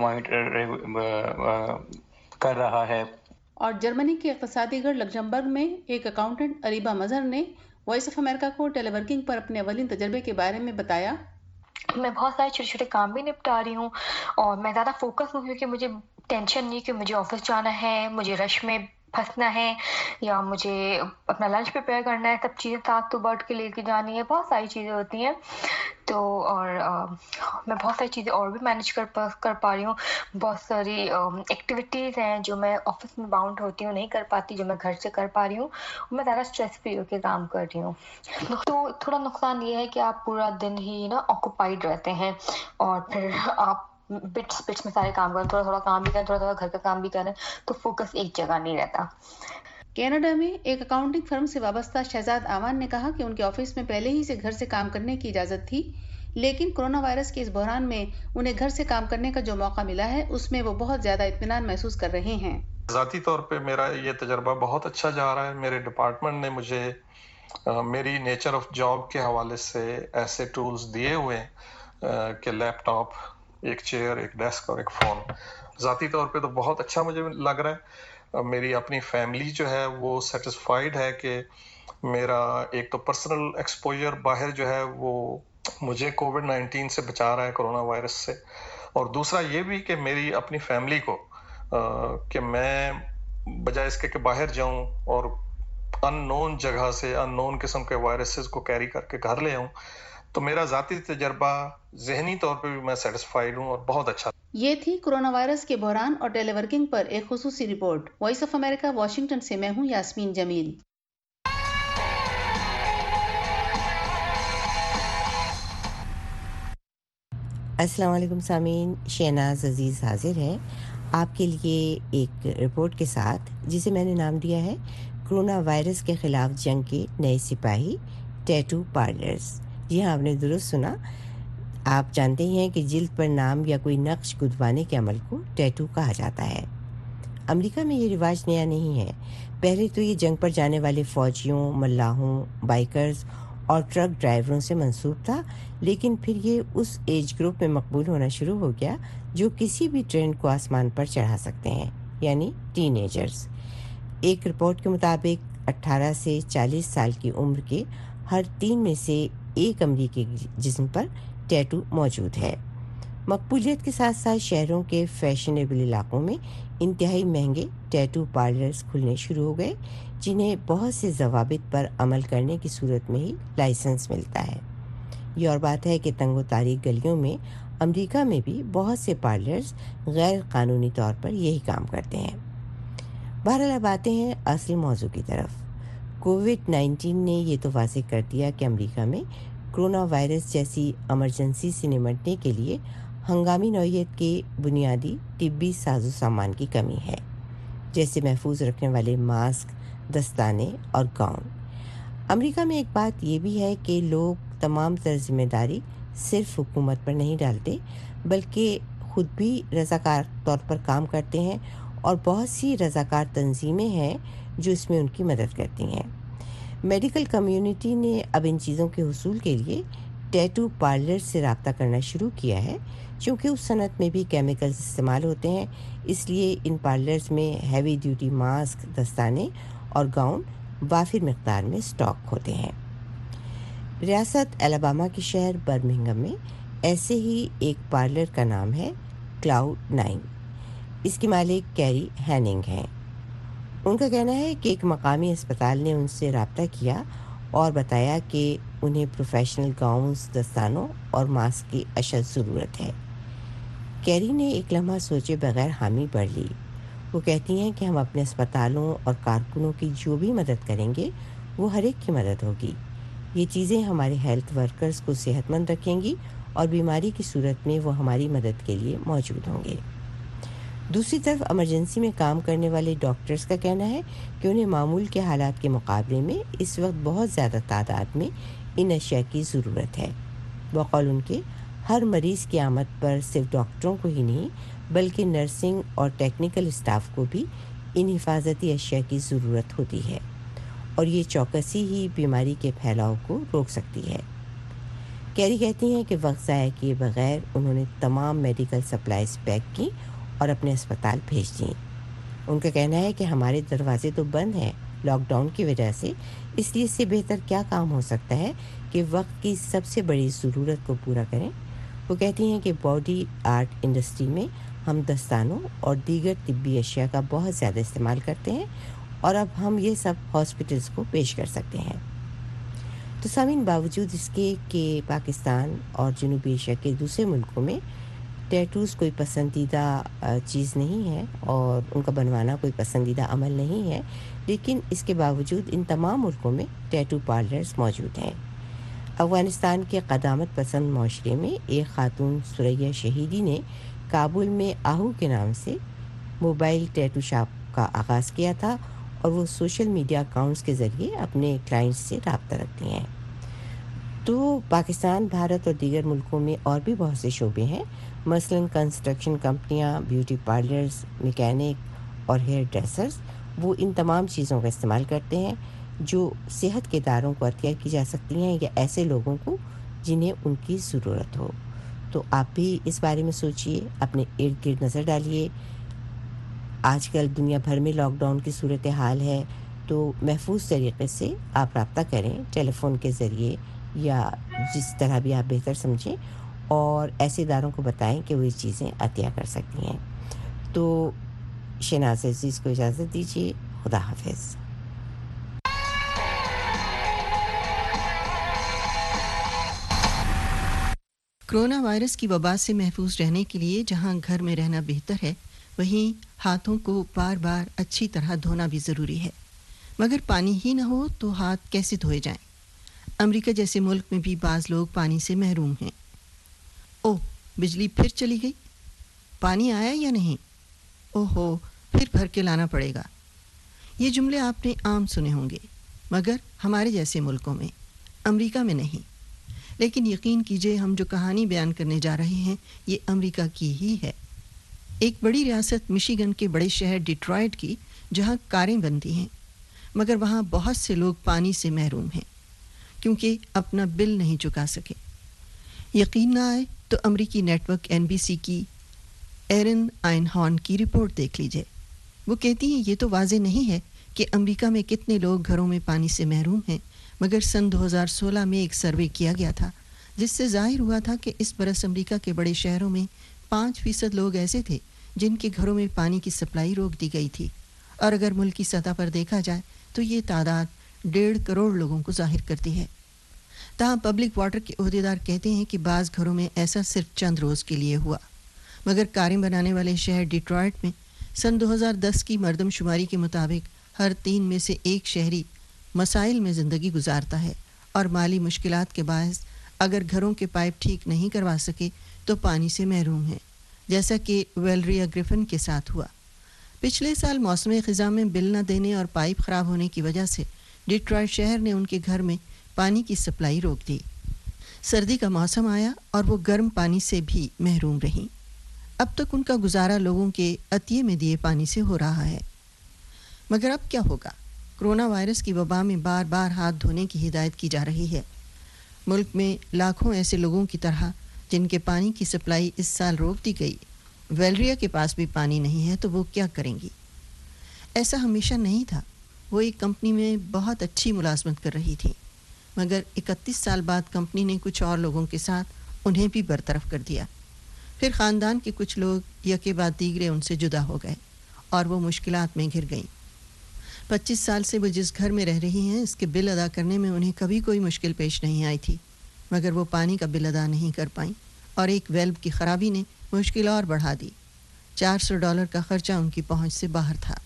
मॉनिटर कर रहा है।
और जर्मनी के इक़्तिसादी गढ़ लग्जमबर्ग में एक अकाउंटेंट अरीबा मजहर ने वॉइस ऑफ अमेरिका को टेलीवर्किंग पर अपने अवलिन तजर्बे के बारे में बताया,
मैं बहुत सारे छोटे छोटे काम भी निपटा रही हूँ और मैं ज़्यादा फोकस हूँ क्योंकि मुझे टेंशन नहीं कि मुझे ऑफिस जाना है, मुझे रश में फंसना है या मुझे अपना लंच प्रिपेयर करना है, सब चीज़ें साथ तो बैठ के लेके जानी है, बहुत सारी चीज़ें होती हैं। तो और मैं बहुत सारी चीज़ें और भी मैनेज कर पा रही हूँ। बहुत सारी एक्टिविटीज़ हैं जो मैं ऑफिस में बाउंड होती हूँ नहीं कर पाती, जो मैं घर से कर पा रही हूँ। मैं ज़्यादा स्ट्रेस फ्री होकर काम कर रही हूँ। तो थोड़ा नुकसान ये है कि आप पूरा दिन ही ना ऑक्यूपाइड रहते हैं और फिर आप बिट्स में सारे काम करें, थोड़ा काम भी करें, थोड़ा घर का काम भी करें, तो फोकस एक जगह नहीं रहता।
कनाडा में एक अकाउंटिंग फर्म से वाबस्ता शहजाद आवान ने कहा कि उनके ऑफिस में पहले ही से घर से काम करने की इजाजत थी, लेकिन कोरोना वायरस के इस बहरान में उन्हें घर से काम करने का जो मौका मिला है उसमें वो बहुत ज्यादा इत्मीनान महसूस कर रहे हैं।
ذاتی طور پہ میرا یہ تجربہ بہت اچھا جا رہا ہے. میرے ڈپارٹمنٹ نے مجھے میری نیچر آف جاب کے حوالے سے ایسے ٹولز دیے ہوئے ہیں کہ لیپ ٹاپ، ایک چیئر، ایک ڈیسک اور ایک فون. ذاتی طور پہ تو بہت اچھا مجھے لگ رہا ہے. میری اپنی فیملی جو ہے وہ سیٹسفائیڈ ہے کہ میرا ایک تو پرسنل ایکسپوجر باہر جو ہے وہ مجھے کووڈ-19 سے بچا رہا ہے، کرونا وائرس سے، اور دوسرا یہ بھی کہ میری اپنی فیملی کو کہ میں بجائے اس کے باہر جاؤں اور ان نون جگہ سے ان نون قسم کے وائرسز کو کیری کر کے گھر لے آؤں، تو میرا ذاتی تجربہ ذہنی طور پہ بھی میں سیٹسفائیڈ ہوں اور بہت اچھا.
یہ تھی کورونا وائرس کے بحران اور ٹیلی ورکنگ پر ایک خصوصی رپورٹ. وائس آف امریکہ واشنگٹن سے میں ہوں یاسمین جمیل.
السلام علیکم سامعین، شہناز عزیز حاضر ہے آپ کے لیے ایک رپورٹ کے ساتھ جسے میں نے نام دیا ہے کرونا وائرس کے خلاف جنگ کے نئے سپاہی، ٹیٹو پارلرز. جی ہاں، آپ نے درست سنا. آپ جانتے ہی ہیں کہ جلد پر نام یا کوئی نقش گدوانے کے عمل کو ٹیٹو کہا جاتا ہے. امریکہ میں یہ رواج نیا نہیں ہے. پہلے تو یہ جنگ پر جانے والے فوجیوں، ملاحوں، بائکرز اور ٹرک ڈرائیوروں سے منسوب تھا، لیکن پھر یہ اس ایج گروپ میں مقبول ہونا شروع ہو گیا جو کسی بھی ٹرین کو آسمان پر چڑھا سکتے ہیں، یعنی ٹین ایجرز. ایک رپورٹ کے مطابق 18 سے 40 سال کی عمر کے ہر 3 میں سے ایک امریکی جسم پر ٹیٹو موجود ہے. مقبولیت کے ساتھ ساتھ شہروں کے فیشنیبل علاقوں میں انتہائی مہنگے ٹیٹو پارلرز کھلنے شروع ہو گئے، جنہیں بہت سے ضوابط پر عمل کرنے کی صورت میں ہی لائسنس ملتا ہے. یہ اور بات ہے کہ تنگ و تاریک گلیوں میں امریکہ میں بھی بہت سے پارلرز غیر قانونی طور پر یہی کام کرتے ہیں. بہرحال اب آتے ہیں اصل موضوع کی طرف. کووڈ-19 نے یہ تو واضح کر دیا کہ امریکہ میں کرونا وائرس جیسی ایمرجنسی سے نمٹنے کے لیے ہنگامی نوعیت کے بنیادی طبی ساز و سامان کی کمی ہے، جیسے محفوظ رکھنے والے ماسک، دستانے اور گاؤن. امریکہ میں ایک بات یہ بھی ہے کہ لوگ تمام تر ذمہ داری صرف حکومت پر نہیں ڈالتے، بلکہ خود بھی رضاکار طور پر کام کرتے ہیں، اور بہت سی رضاکار تنظیمیں ہیں جو اس میں ان کی مدد کرتی ہیں. میڈیکل کمیونٹی نے اب ان چیزوں کے حصول کے لیے ٹیٹو پارلر سے رابطہ کرنا شروع کیا ہے. چونکہ اس صنعت میں بھی کیمیکلز استعمال ہوتے ہیں، اس لیے ان پارلرز میں ہیوی ڈیوٹی ماسک، دستانے اور گاؤن وافر مقدار میں سٹاک ہوتے ہیں. ریاست الاباما کے شہر برمنگھم میں ایسے ہی ایک پارلر کا نام ہے کلاؤڈ 9. اس کی مالک کیری ہیننگ ہیں. ان کا کہنا ہے کہ ایک مقامی اسپتال نے ان سے رابطہ کیا اور بتایا کہ انہیں پروفیشنل گاؤنز، دستانوں اور ماسک کی اشد ضرورت ہے. کیری نے ایک لمحہ سوچے بغیر حامی بھر لی. وہ کہتی ہیں کہ ہم اپنے اسپتالوں اور کارکنوں کی جو بھی مدد کریں گے وہ ہر ایک کی مدد ہوگی. یہ چیزیں ہمارے ہیلتھ ورکرز کو صحت مند رکھیں گی اور بیماری کی صورت میں وہ ہماری مدد کے لیے موجود ہوں گے. دوسری طرف ایمرجنسی میں کام کرنے والے ڈاکٹرز کا کہنا ہے کہ انہیں معمول کے حالات کے مقابلے میں اس وقت بہت زیادہ تعداد میں ان اشیاء کی ضرورت ہے. بقول ان کے ہر مریض کی آمد پر صرف ڈاکٹروں کو ہی نہیں بلکہ نرسنگ اور ٹیکنیکل اسٹاف کو بھی ان حفاظتی اشیاء کی ضرورت ہوتی ہے، اور یہ چوکسی ہی بیماری کے پھیلاؤ کو روک سکتی ہے. کیری کہتی ہیں کہ وقت ضائع کیے بغیر انہوں نے تمام میڈیکل سپلائز پیک کی اور اپنے اسپتال بھیج دیں. ان کا کہنا ہے کہ ہمارے دروازے تو بند ہیں لاک ڈاؤن کی وجہ سے، اس لیے اس سے بہتر کیا کام ہو سکتا ہے کہ وقت کی سب سے بڑی ضرورت کو پورا کریں. وہ کہتی ہیں کہ باڈی آرٹ انڈسٹری میں ہم دستانوں اور دیگر طبی اشیاء کا بہت زیادہ استعمال کرتے ہیں، اور اب ہم یہ سب ہاسپٹلز کو پیش کر سکتے ہیں. تو سامعین، باوجود اس کے کہ پاکستان اور جنوبی ایشیا کے دوسرے ملکوں میں ٹیٹوز کوئی پسندیدہ چیز نہیں ہے اور ان کا بنوانا کوئی پسندیدہ عمل نہیں ہے، لیکن اس کے باوجود ان تمام ملکوں میں ٹیٹو پارلرز موجود ہیں. افغانستان کے قدامت پسند معاشرے میں ایک خاتون سریا شہیدی نے کابل میں آہو کے نام سے موبائل ٹیٹو شاپ کا آغاز کیا تھا، اور وہ سوشل میڈیا اکاؤنٹس کے ذریعے اپنے کلائنٹس سے رابطہ رکھتی ہیں. تو پاکستان، بھارت اور دیگر ملکوں میں اور بھی بہت سے شعبے ہیں، مثلاً کنسٹرکشن کمپنیاں، بیوٹی پارلرز، میکینک اور ہیئر ڈریسرز وہ ان تمام چیزوں کا استعمال کرتے ہیں جو صحت کے اداروں کو عطیہ کی جا سکتی ہیں یا ایسے لوگوں کو جنہیں ان کی ضرورت ہو. تو آپ بھی اس بارے میں سوچئے، اپنے ارد گرد نظر ڈالیے. آج کل دنیا بھر میں لاک ڈاؤن کی صورتحال ہے، تو محفوظ طریقے سے آپ رابطہ کریں ٹیلی فون کے ذریعے یا جس طرح بھی آپ بہتر سمجھیں، اور ایسے اداروں کو بتائیں کہ وہ یہ چیزیں عطیہ کر سکتی ہیں. تو شہناز عزیز کو اجازت دیجیے. خدا حافظ.
کرونا وائرس کی وبا سے محفوظ رہنے کے لیے جہاں گھر میں رہنا بہتر ہے، وہیں ہاتھوں کو بار بار اچھی طرح دھونا بھی ضروری ہے. مگر پانی ہی نہ ہو تو ہاتھ کیسے دھوئے جائیں؟ امریکہ جیسے ملک میں بھی بعض لوگ پانی سے محروم ہیں. اوہ، بجلی پھر چلی گئی، پانی آیا یا نہیں؟ اوہو، پھر بھر کے لانا پڑے گا. یہ جملے آپ نے عام سنے ہوں گے، مگر ہمارے جیسے ملکوں میں، امریکہ میں نہیں. لیکن یقین کیجئے، ہم جو کہانی بیان کرنے جا رہے ہیں یہ امریکہ کی ہی ہے. ایک بڑی ریاست مشیگن کے بڑے شہر ڈیٹرائٹ کی، جہاں کاریں بنتی ہیں، مگر وہاں بہت سے لوگ پانی سے محروم ہیں کیونکہ اپنا بل نہیں چکا سکے. یقین نہ آئے تو امریکی نیٹ ورک NBC کی ایرن آئن ہارن کی رپورٹ دیکھ لیجئے. وہ کہتی ہیں یہ تو واضح نہیں ہے کہ امریکہ میں کتنے لوگ گھروں میں پانی سے محروم ہیں، مگر سن 2016 میں ایک سروے کیا گیا تھا جس سے ظاہر ہوا تھا کہ اس برس امریکہ کے بڑے شہروں میں 5% لوگ ایسے تھے جن کے گھروں میں پانی کی سپلائی روک دی گئی تھی. اور اگر ملک کی سطح پر دیکھا جائے تو یہ تعداد 1.5 کروڑ لوگوں کو ظاہر کرتی ہے. تاہم پبلک واٹر کے عہدیدار کہتے ہیں کہ بعض گھروں میں ایسا صرف چند روز کے لیے ہوا. مگر کاریں بنانے والے شہر ڈیٹرائٹ میں سن 2010 کی مردم شماری کے مطابق ہر 3 میں سے 1 شہری مسائل میں زندگی گزارتا ہے اور مالی مشکلات کے باعث اگر گھروں کے پائپ ٹھیک نہیں کروا سکے تو پانی سے محروم ہیں، جیسا کہ ویلریا گریفن کے ساتھ ہوا. پچھلے سال موسم خزاں میں بل نہ دینے اور پائپ خراب ہونے کی وجہ سے ڈیٹرائٹ شہر نے ان کے گھر میں پانی کی سپلائی روک دی. سردی کا موسم آیا اور وہ گرم پانی سے بھی محروم رہیں. اب تک ان کا گزارا لوگوں کے عطیے میں دیے پانی سے ہو رہا ہے. مگر اب کیا ہوگا؟ کرونا وائرس کی وبا میں بار بار ہاتھ دھونے کی ہدایت کی جا رہی ہے. ملک میں لاکھوں ایسے لوگوں کی طرح جن کے پانی کی سپلائی اس سال روک دی گئی. ویلریا کے پاس بھی پانی نہیں ہے تو وہ کیا کریں گی؟ ایسا ہمیشہ نہیں تھا. وہ ایک کمپنی میں بہت اچھی ملازمت کر رہی تھی، مگر 31 سال بعد کمپنی نے کچھ اور لوگوں کے ساتھ انہیں بھی برطرف کر دیا. پھر خاندان کے کچھ لوگ یکے بعد دیگرے ان سے جدا ہو گئے اور وہ مشکلات میں گھر گئیں. 25 سال سے وہ جس گھر میں رہ رہی ہیں اس کے بل ادا کرنے میں انہیں کبھی کوئی مشکل پیش نہیں آئی تھی، مگر وہ پانی کا بل ادا نہیں کر پائیں اور ایک ویلو کی خرابی نے مشکل اور بڑھا دی. $400 کا خرچہ ان کی پہنچ سے باہر تھا.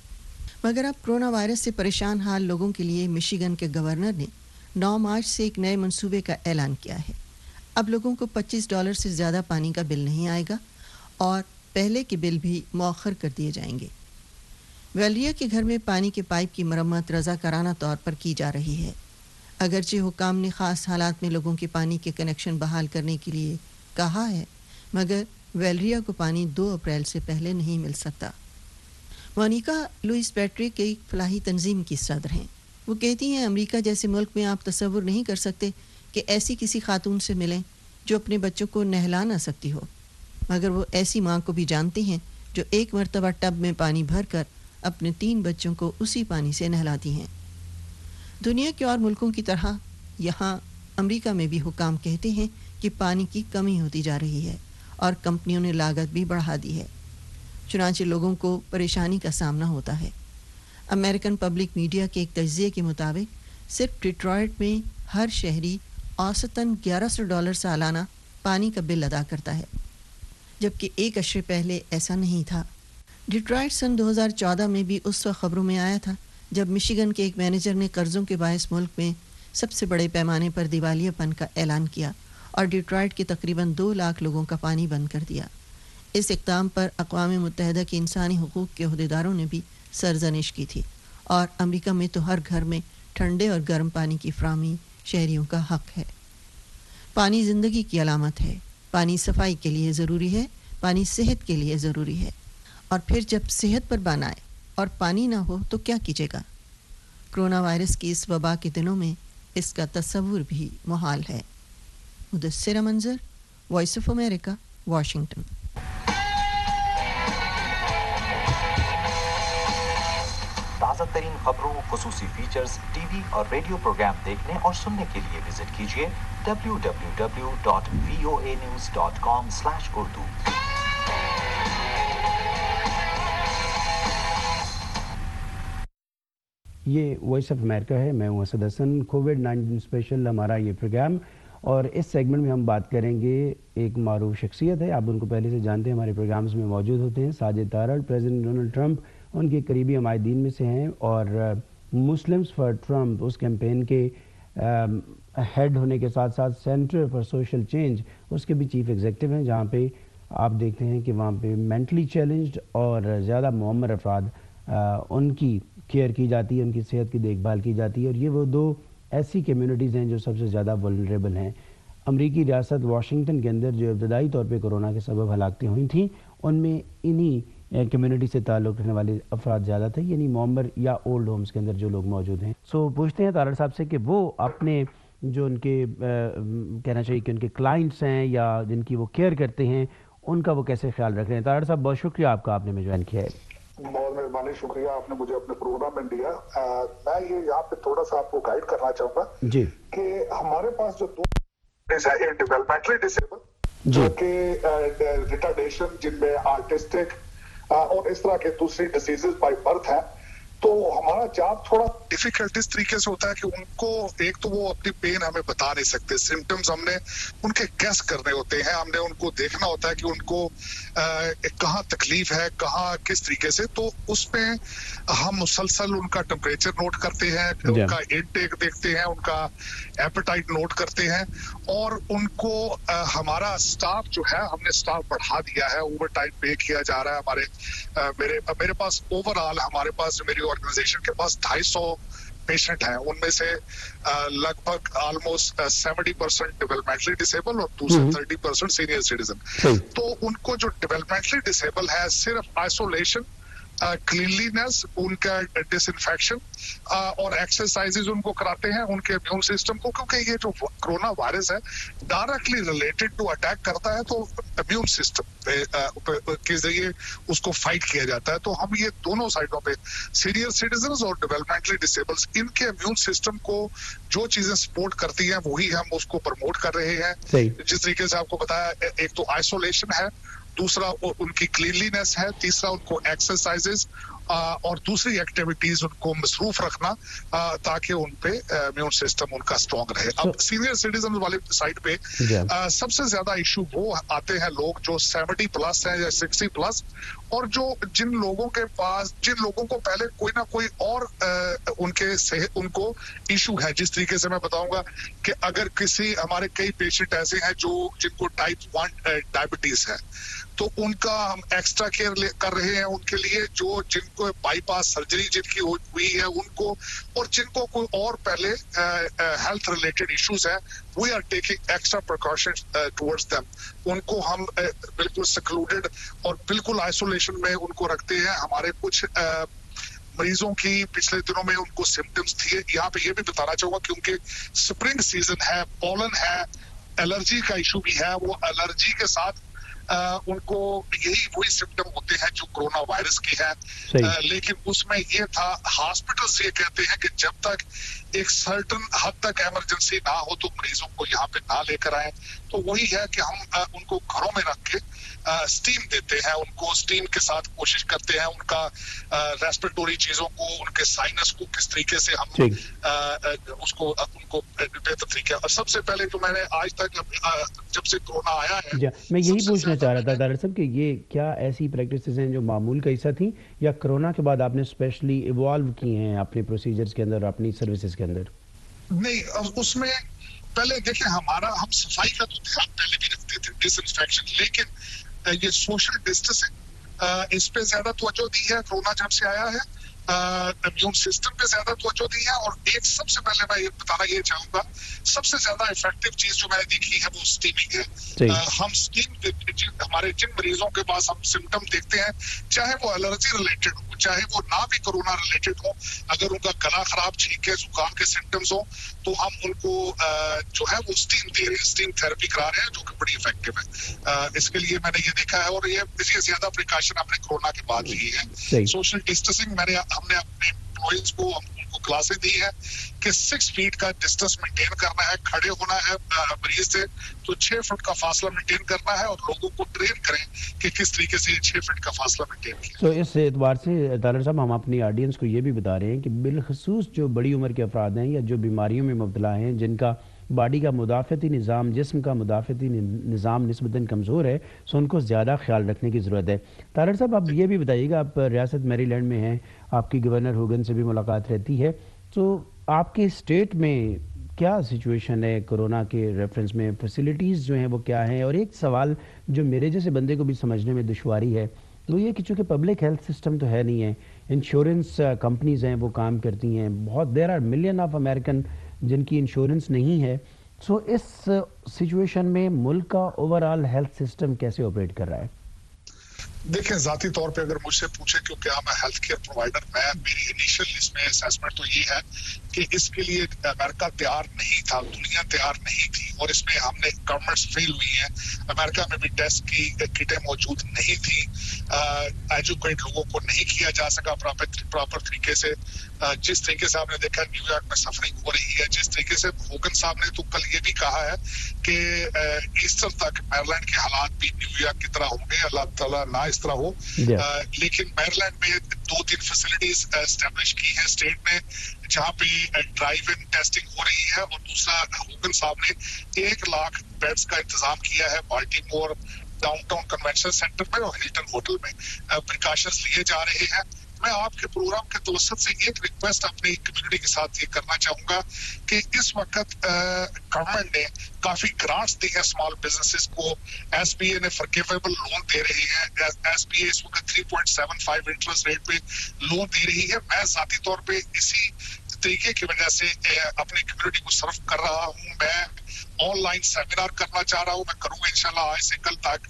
مگر اب کرونا وائرس سے پریشان حال لوگوں کے لیے مشیگن کے گورنر نے 9 مارچ سے ایک نئے منصوبے کا اعلان کیا ہے. اب لوگوں کو $25 سے زیادہ پانی کا بل نہیں آئے گا اور پہلے کے بل بھی مؤخر کر دیے جائیں گے. ویلریا کے گھر میں پانی کے پائپ کی مرمت رضاکارانہ طور پر کی جا رہی ہے. اگرچہ حکام نے خاص حالات میں لوگوں کے پانی کے کنیکشن بحال کرنے کے لیے کہا ہے، مگر ویلریا کو پانی 2 اپریل سے پہلے نہیں مل سکتا. مونیکا لوئس پیٹرک ایک فلاحی تنظیم کی صدر ہیں. وہ کہتی ہیں امریکہ جیسے ملک میں آپ تصور نہیں کر سکتے کہ ایسی کسی خاتون سے ملیں جو اپنے بچوں کو نہلا نہ سکتی ہو، مگر وہ ایسی ماں کو بھی جانتی ہیں جو ایک مرتبہ ٹب میں پانی بھر کر اپنے 3 بچوں کو اسی پانی سے نہلاتی ہیں. دنیا کے اور ملکوں کی طرح یہاں امریکہ میں بھی حکام کہتے ہیں کہ پانی کی کمی ہوتی جا رہی ہے اور کمپنیوں نے لاگت بھی بڑھا دی ہے، چنانچہ لوگوں کو پریشانی کا سامنا ہوتا ہے. امریکن پبلک میڈیا کے ایک تجزیے کے مطابق صرف ڈیٹرائٹ میں ہر شہری اوسطاً $1100 سالانہ پانی کا بل ادا کرتا ہے، جبکہ 1 عشرے پہلے ایسا نہیں تھا. ڈیٹرائٹ سن 2014 میں بھی اس وقت خبروں میں آیا تھا جب مشیگن کے ایک مینیجر نے قرضوں کے باعث ملک میں سب سے بڑے پیمانے پر دیوالیہ پن کا اعلان کیا اور ڈیٹرائٹ کے تقریباً 2 لاکھ لوگوں کا پانی بند کر دیا. اس اقدام پر اقوام متحدہ کے انسانی حقوق کے عہدیداروں نے بھی سرزنش کی تھی اور امریکہ میں تو ہر گھر میں ٹھنڈے اور گرم پانی کی فراہمی شہریوں کا حق ہے. پانی زندگی کی علامت ہے. پانی صفائی کے لیے ضروری ہے، پانی صحت کے لیے ضروری ہے और फिर जब सेहत पर बान आए और पानी ना हो तो क्या कीजिएगा? कोरोना वायरस की इस वबा के दिनों में इसका तस्वुर भी मुहाल है। मुदस्सिरा मंजर, वॉइस ऑफ अमेरिका, वाशिंगटन।
ताज़ा तरीन खबरों, खुसूसी फीचर्स, टीवी और रेडियो प्रोग्राम देखने और सुनने के लिए विजिट कीजिए www.voanews.com/urdu।
ये वॉइस ऑफ अमेरिका है, मैं हूं असद हसन। कोविड-19 स्पेशल हमारा ये प्रोग्राम, और इस सेगमेंट में हम बात करेंगे एक मारूफ शख्सियत है, आप उनको पहले से जानते हैं, हमारे प्रोग्राम्स में मौजूद होते हैं, Sajid Tarar. President Donald Trump उनके करीबी हमायदीन में से हैं और मुस्लिम्स फॉर ट्रंप उस कैंपेन के हेड होने के साथ साथ सेंटर फॉर सोशल चेंज उसके भी चीफ एग्जीक्यूटिव हैं, जहाँ पे आप देखते हैं कि वहाँ पे मेंटली चैलेंज्ड और ज़्यादा मुअम्मर अफराद उनकी केयर की जाती है, उनकी सेहत की देखभाल की जाती है, और ये वो दो ऐसी कम्युनिटीज़ हैं जो सबसे ज़्यादा वल्नरेबल हैं। अमरीकी रियासत वाशिंगटन के अंदर जो इब्तदाई तौर पे कोरोना के सबब हलाकतें हुई थीं, उनमें इन्हीं कम्युनिटी से ताल्लुक़ रखने वाले अफराद ज़्यादा थे, यानी मुअम्मर या ओल्ड होम्स के अंदर जो लोग मौजूद हैं। सो पूछते हैं तारड़ साहब से कि वो अपने जो उनके कहना चाहिए कि उनके क्लाइंट्स हैं या जिनकी वो केयर करते हैं, उनका वो कैसे ख्याल रख रहे हैं। तारड़ साहब, बहुत शुक्रिया आपका, आपने में ज्वाइन किया है।
बहुत मेहरबानी, शुक्रिया आपने मुझे अपने प्रोग्राम में लिया। मैं ये यहाँ पे थोड़ा सा आपको गाइड करना चाहूँगा
जी
कि हमारे पास जो दो डेवलपमेंटली डिसेबल जो कि रिटार्डेशन जिनमें आर्टिस्टिक और इस तरह के दूसरी डिसीजेस बाय बर्थ है, तो हमारा जॉब थोड़ा डिफिकल्ट इस तरीके से होता है कि उनको एक तो वो अपनी पेन हमें बता नहीं सकते, सिम्टम्स हमने उनके गेस करने होते हैं, हमने उनको देखना होता है कि उनको कहाँ तकलीफ है, कहाँ किस तरीके से, तो उसमें हम मुसलसल उनका टेम्परेचर नोट करते हैं, उनका इनटेक देखते हैं, उनका एपेटाइट नोट करते हैं, और उनको हमारा स्टाफ जो है, हमने स्टाफ बढ़ा दिया है, ओवर टाइम पे किया जा रहा है। मेरे पास ओवरऑल हमारे पास मेरी ऑर्गेनाइजेशन के पास 250 पेशेंट हैं, उनमें से लगभग ऑलमोस्ट 70% डेवलपमेंटली डिसेबल और दूसरे 30% सीनियर सिटीजन। तो उनको जो डेवलपमेंटली डिसेबल है, सिर्फ आइसोलेशन, क्लीनलीनेस, उनका डिसइंफेक्शन और एक्सरसाइजेज उनको कराते हैं उनके इम्यून सिस्टम को, क्योंकि ये जो कोरोना वायरस है डायरेक्टली रिलेटेड टू अटैक करता है, तो इम्यून सिस्टम के जरिए उसको फाइट किया जाता है। तो हम ये दोनों साइडों पे, सीनियर सिटीजन्स और डेवलपमेंटली डिसेबल्स, इनके इम्यून सिस्टम को जो चीजें सपोर्ट करती हैं वही हम उसको प्रमोट कर रहे हैं। जिस तरीके से आपको बताया, एक तो आइसोलेशन है, दूसरा उनकी क्लीनलीनेस है, तीसरा उनको एक्सरसाइजेज और दूसरी एक्टिविटीज उनको मसरूफ रखना ताकि उन पे इम्यून सिस्टम उनका स्ट्रॉन्ग रहे। अब सीनियर सिटीजन वाले साइड पे सबसे ज्यादा इशू वो आते हैं लोग जो 70 प्लस हैं या 60 प्लस, और जिन लोगों को पहले कोई ना कोई और उनको इशू है। जिस तरीके से मैं बताऊंगा कि अगर हमारे कई पेशेंट ऐसे हैं जिनको टाइप 1 डायबिटीज है, तो उनका हम एक्स्ट्रा केयर कर रहे हैं उनके लिए, जिनको बाईपास सर्जरी जिनकी हुई है उनको, और जिनको कोई और पहले हेल्थ रिलेटेड इश्यूज है, we are taking extra precautions towards them. उनको हम बिल्कुल सेक्लूडेड और बिल्कुल आइसोलेशन में उनको रखते हैं। हमारे कुछ मरीजों की पिछले दिनों में उनको सिम्टम्स थे। यहाँ पे ये भी बताना चाहूंगा क्योंकि स्प्रिंग सीजन है, पॉलन है, एलर्जी का इशू भी है, वो एलर्जी के साथ उनको वही सिम्टम होते हैं जो कोरोना वायरस की है। लेकिन उसमें ये था, हॉस्पिटल्स ये कहते हैं कि जब तक एक सर्टन हद तक इमरजेंसी ना हो तो मरीजों को यहाँ पे ना लेकर आए। तो वही है कि हम उनको घरों में रख के स्टीम देते हैं, उनको स्टीम के साथ कोशिश करते हैं उनका रेस्पिरेटरी चीजों को, उनके साइनस को किस तरीके से हम उनको बेहतर तरीके। और सबसे पहले तो मैंने आज तक जब से कोरोना आया है,
मैं यही पूछना चाह रहा था डॉक्टर साहब कि ये क्या ऐसी प्रैक्टिसेस हैं जो मामूल का हिस्सा थी, या कोरोना के बाद आपने स्पेशली इवॉल्व की हैं अपने प्रोसीजर्स के अंदर, अपनी सर्विसेज के अंदर?
नहीं, उसमें पहले देखिए हम सफाई का तो ध्यान पहले भी रखते थे, डिसइंफेक्शन, लेकिन ये सोशल डिस्टेंसिंग इस पे ज्यादा तवज्जो दी है कोरोना जब से आया है। इम्यून सिस्टम पे ज्यादा तवज्जो दी है। और एक सबसे पहले मैं ये बताना ये चाहूंगा, सबसे ज्यादा इफेक्टिव चीज जो मैंने देखी है वो स्टीमिंग है। हम स्टीम, हमारे जिन मरीजों के पास हम सिम्टम देखते हैं, चाहे वो एलर्जी रिलेटेड हो, चाहे वो ना भी कोरोना रिलेटेड हो, अगर उनका गला खराब, छींके, जुकाम के सिम्टम्स हो, तो हम उनको जो है वो स्टीम दे रहे हैं, स्टीम थेरेपी करा रहे हैं, जो कि बड़ी इफेक्टिव है। इसके लिए मैंने ये देखा है, और ये इससे ज्यादा प्रिकॉशन हमने कोरोना के बाद ली है। सोशल डिस्टेंसिंग हमने अपने एम्प्लॉइज को उनको क्लासेस दी है कि 6 फीट का डिस्टेंस मेंटेन करना है, खड़े होना है मरीज से तो 6 फुट का फासला मेंटेन करना है, और लोगों को ट्रेन करें कि किस तरीके से 6 फीट का फासला मेंटेन किया।
तो इस एतबार से तारड़ साहब, हम अपनी ऑडियंस को ये भी बता रहे हैं कि बिलखसूस जो बड़ी उम्र के अफराद हैं या जो बीमारियों में मुब्तला हैं, जिनका बॉडी का मुदाफ़ती निज़ाम, जिस्म का मुदाफ़ती निज़ाम निस्बतन कमज़ोर है, सो उनको ज़्यादा ख्याल रखने की ज़रूरत है। तारड़ साहब, आप ये भी बताइएगा, आप रियासत मैरीलैंड में हैं, आपकी गवर्नर होगन से भी मुलाकात रहती है, तो आपके स्टेट में क्या सिचुएशन है कोरोना के रेफरेंस में, फैसिलिटीज़ जो हैं वो क्या हैं? और एक सवाल जो मेरे जैसे बंदे को भी समझने में दुश्वारी है वो ये कि चूँकि पब्लिक हेल्थ सिस्टम तो है नहीं है, इंश्योरेंस कंपनीज़ हैं वो काम करती हैं, बहुत there are million of American जिनकी इंश्योरेंस नहीं है। सो इस सिचुएशन में मुल्क का ओवरऑल हेल्थ सिस्टम कैसे ऑपरेट कर रहा है?
देखिए, ज़ाती तौर पे अगर मुझसे पूछे क्योंकि मैं हेल्थ केयर प्रोवाइडर, मेरी इनिशियल इसमें असेसमेंट तो ये है कि इसके लिए अमेरिका तैयार नहीं था, दुनिया तैयार नहीं थी, और इसमें हमने गवर्नमेंट्स फेल हुई हैं। अमेरिका में भी टेस्ट की किटें मौजूद नहीं थी, एजुकेट लोगों को नहीं किया जा सका प्रॉपर तरीके से। जिस तरीके से आपने देखा न्यूयॉर्क में सफरिंग हो रही है, जिस तरीके से होगन साहब ने तो कल ये भी कहा है कि ईस्टर तक मैरीलैंड के हालात भी न्यूयॉर्क की तरह होंगे, अल्लाह ताला ना इस तरह हो। लेकिन मैरीलैंड में 2-3 फैसिलिटीज एस्टेब्लिश की है स्टेट ने, जहाँ पे ड्राइव इन टेस्टिंग हो रही है, और दूसरा होगन साहब ने 1 लाख बेड्स का इंतजाम किया है बाल्टीमोर डाउनटाउन कन्वेंशन सेंटर में और हिल्टन होटल में। प्रिकॉशंस लिए जा रहे हैं। मैं आपके प्रोग्राम के तवसत से एक रिक्वेस्ट अपनी कम्युनिटी के साथ ये करना चाहूंगा कि इस वक्त गवर्नमेंट ने काफी ग्रांट्स दी है स्मॉल बिजनेसेस को। एसबीए ने फॉरगिवेबल लोन दे रही है। एसबीए इस वक्त 3.75 इंटरेस्ट रेट पे लोन दे रही है। मैं जाती तौर पे इसी तरीके की वजह से अपनी कम्युनिटी को सर्व कर रहा हूँ। मैं ऑनलाइन सेमिनार करना चाह रहा हूँ, मैं करूंगा इंशाल्लाह आज से कल तक,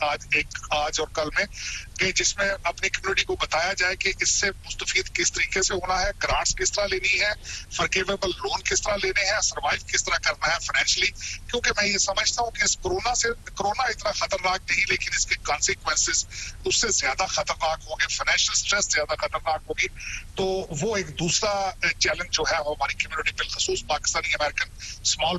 आज और कल में, कि जिसमें अपनी कम्युनिटी को बताया जाए कि इससे मुस्तफीद किस तरीके से होना है, ग्रांट्स किस तरह लेनी है, फॉरगिवेबल लोन किस तरह लेने हैं, सर्वाइव किस तरह करना है फाइनेंशियली। क्योंकि मैं ये समझता हूँ कि इस कोरोना इतना खतरनाक नहीं, लेकिन इसके कॉन्सिक्वेंसेस उससे ज्यादा खतरनाक होंगे, फाइनेंशियल स्ट्रेस ज्यादा खतरनाक होगी। तो वो एक दूसरा चैलेंज जो है हमारी कम्युनिटी, बिलखसूस पाकिस्तानी अमेरिकन स्मॉल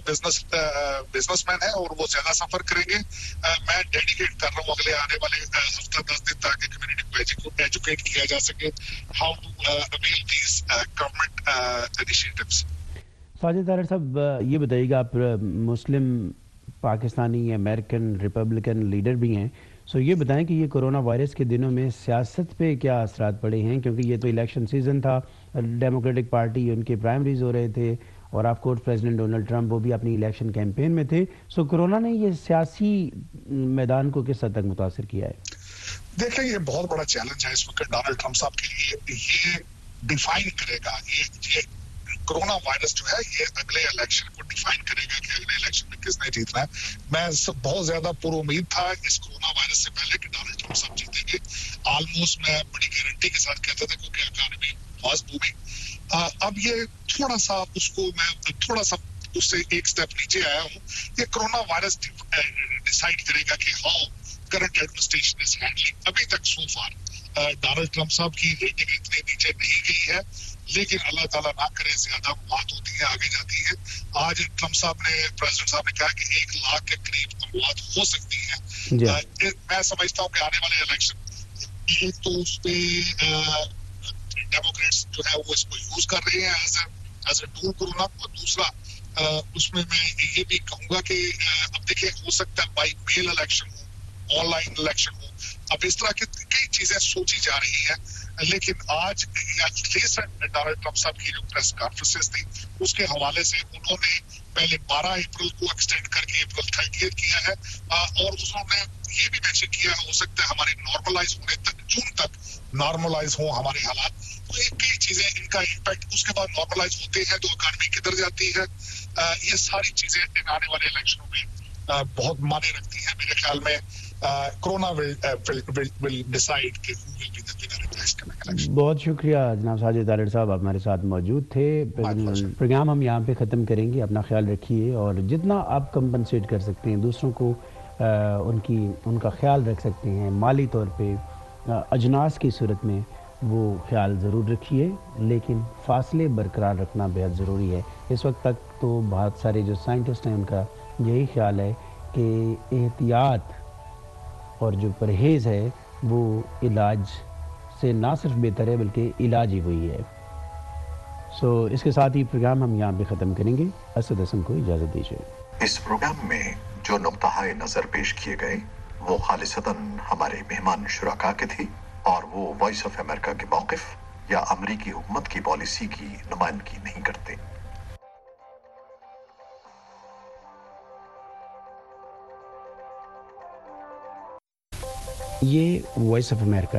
बिजनेसमैन है, और वो ज्यादा सफर करेंगे। मैं डेडिकेट कर रहा हूँ अगले आने वाले हफ्ता 10 दिन ताकि कम्युनिटी को एजुकेट किया जा सके how to avail these government initiatives.
Sajid Tarar साहब, ये बताइएगा, आप Muslim Pakistani American Republican leader भी हैं, सो ये बताएं कि ये कोरोना वायरस के दिनों में सियासत पे क्या असरात पड़े हैं? क्योंकि ये तो इलेक्शन सीजन था, डेमोक्रेटिक पार्टी उनके प्राइमरीज हो रहे थे, और of course president Donald Trump वो भी अपनी इलेक्शन कैंपेन में थे। सो कोरोना ने ये सियासी मैदान को किस हद तक मुतासिर किया है?
देखिए, ये बहुत बड़ा चैलेंज है इस वक्त डोनाल्ड ट्रंप साहब के लिए। ये डिफाइन करेगा, ये कोरोना वायरस जो है ये अगले इलेक्शन को डिफाइन करेगा कि अगले इलेक्शन में किसने जीतना है। मैं बहुत ज्यादा पुरुम्मीद था इस कोरोना वायरस से पहले कि डोनाल्ड ट्रंप साहब जीतेंगे। ऑलमोस्ट मैं बड़ी गारंटी के साथ कहता था, क्योंकि इकॉनमी वाज बूमिंग। अब ये थोड़ा सा उससे एक स्टेप नीचे आया हूँ। ये कोरोना वायरस डिसाइड करेगा कि how current administration is handling. अभी तक सो फार डोनाल्ड ट्रंप साहब की रेटिंग इतनी नीचे नहीं गई है, लेकिन अल्लाह ताला ना करे ज्यादा मौत होती है, आगे जाती है। आज ट्रंप साहब ने, प्रेसिडेंट साहब ने कहा कि 1 लाख के करीब मौत हो सकती है। मैं समझता हूँ कि आने वाले इलेक्शन, एक तो उस पे डेमोक्रेट्स जो है वो इसको यूज कर रहे हैं एज ए टूल कोरोना, और दूसरा उसमें मैं ये भी कहूंगा कि अब देखिए, हो सकता है बाई मेल इलेक्शन हो, ऑनलाइन इलेक्शन हो, अब इस तरह की कई चीजें सोची जा रही है। लेकिन आज डोनाल्ड ट्रंप साहब की जो प्रेस कॉन्फ्रेंसेस थी उसके हवाले से उन्होंने पहले 12 अप्रैल को एक्सटेंड करके अप्रैल 30 किया है, और उन्होंने ये भी मेंशन किया हो सकता है हमारे नॉर्मलाइज होने तक, जून तक नॉर्मलाइज हो हमारे हालात। तो ये कई चीजें, इनका इम्पैक्ट उसके बाद नॉर्मलाइज होते हैं तो इकॉनमी किधर जाती है, ये सारी चीजें इन आने वाले इलेक्शनों में बहुत मायने रखती हैं। मेरे ख्याल में कोरोना विल डिसाइड कि who will be the winner in this coming election.
बहुत शुक्रिया जनाब साजिद तारड़ साहब, आप हमारे साथ मौजूद थे। प्रोग्राम हम यहाँ पे ख़त्म करेंगे। अपना ख्याल रखिए और जितना आप कंपनसेट कर सकते हैं दूसरों को, उनका ख्याल रख सकते हैं माली तौर पे, अजनास की सूरत में वो ख्याल ज़रूर रखिए, लेकिन फ़ासले बरकरार रखना बेहद ज़रूरी है। इस वक्त तक तो बहुत सारे जो साइंटिस्ट हैं उनका यही ख्याल है कि एहतियात और जो परहेज़ है वो इलाज से ना सिर्फ बेहतर है बल्कि इलाज ही वही है। इसके साथ ही प्रोग्राम हम यहाँ पे ख़त्म करेंगे। असद हसन को इजाज़त दीजिए।
इस प्रोग्राम में जो नुक्ताए नज़र पेश किए गए वो खालिसतन हमारे मेहमान शुरका के थे और वो वॉइस ऑफ अमेरिका के मौक़िफ़ या अमरीकी हुकूमत की पॉलिसी की नुमाइंदगी नहीं करते।
ये वॉइस ऑफ अमेरिका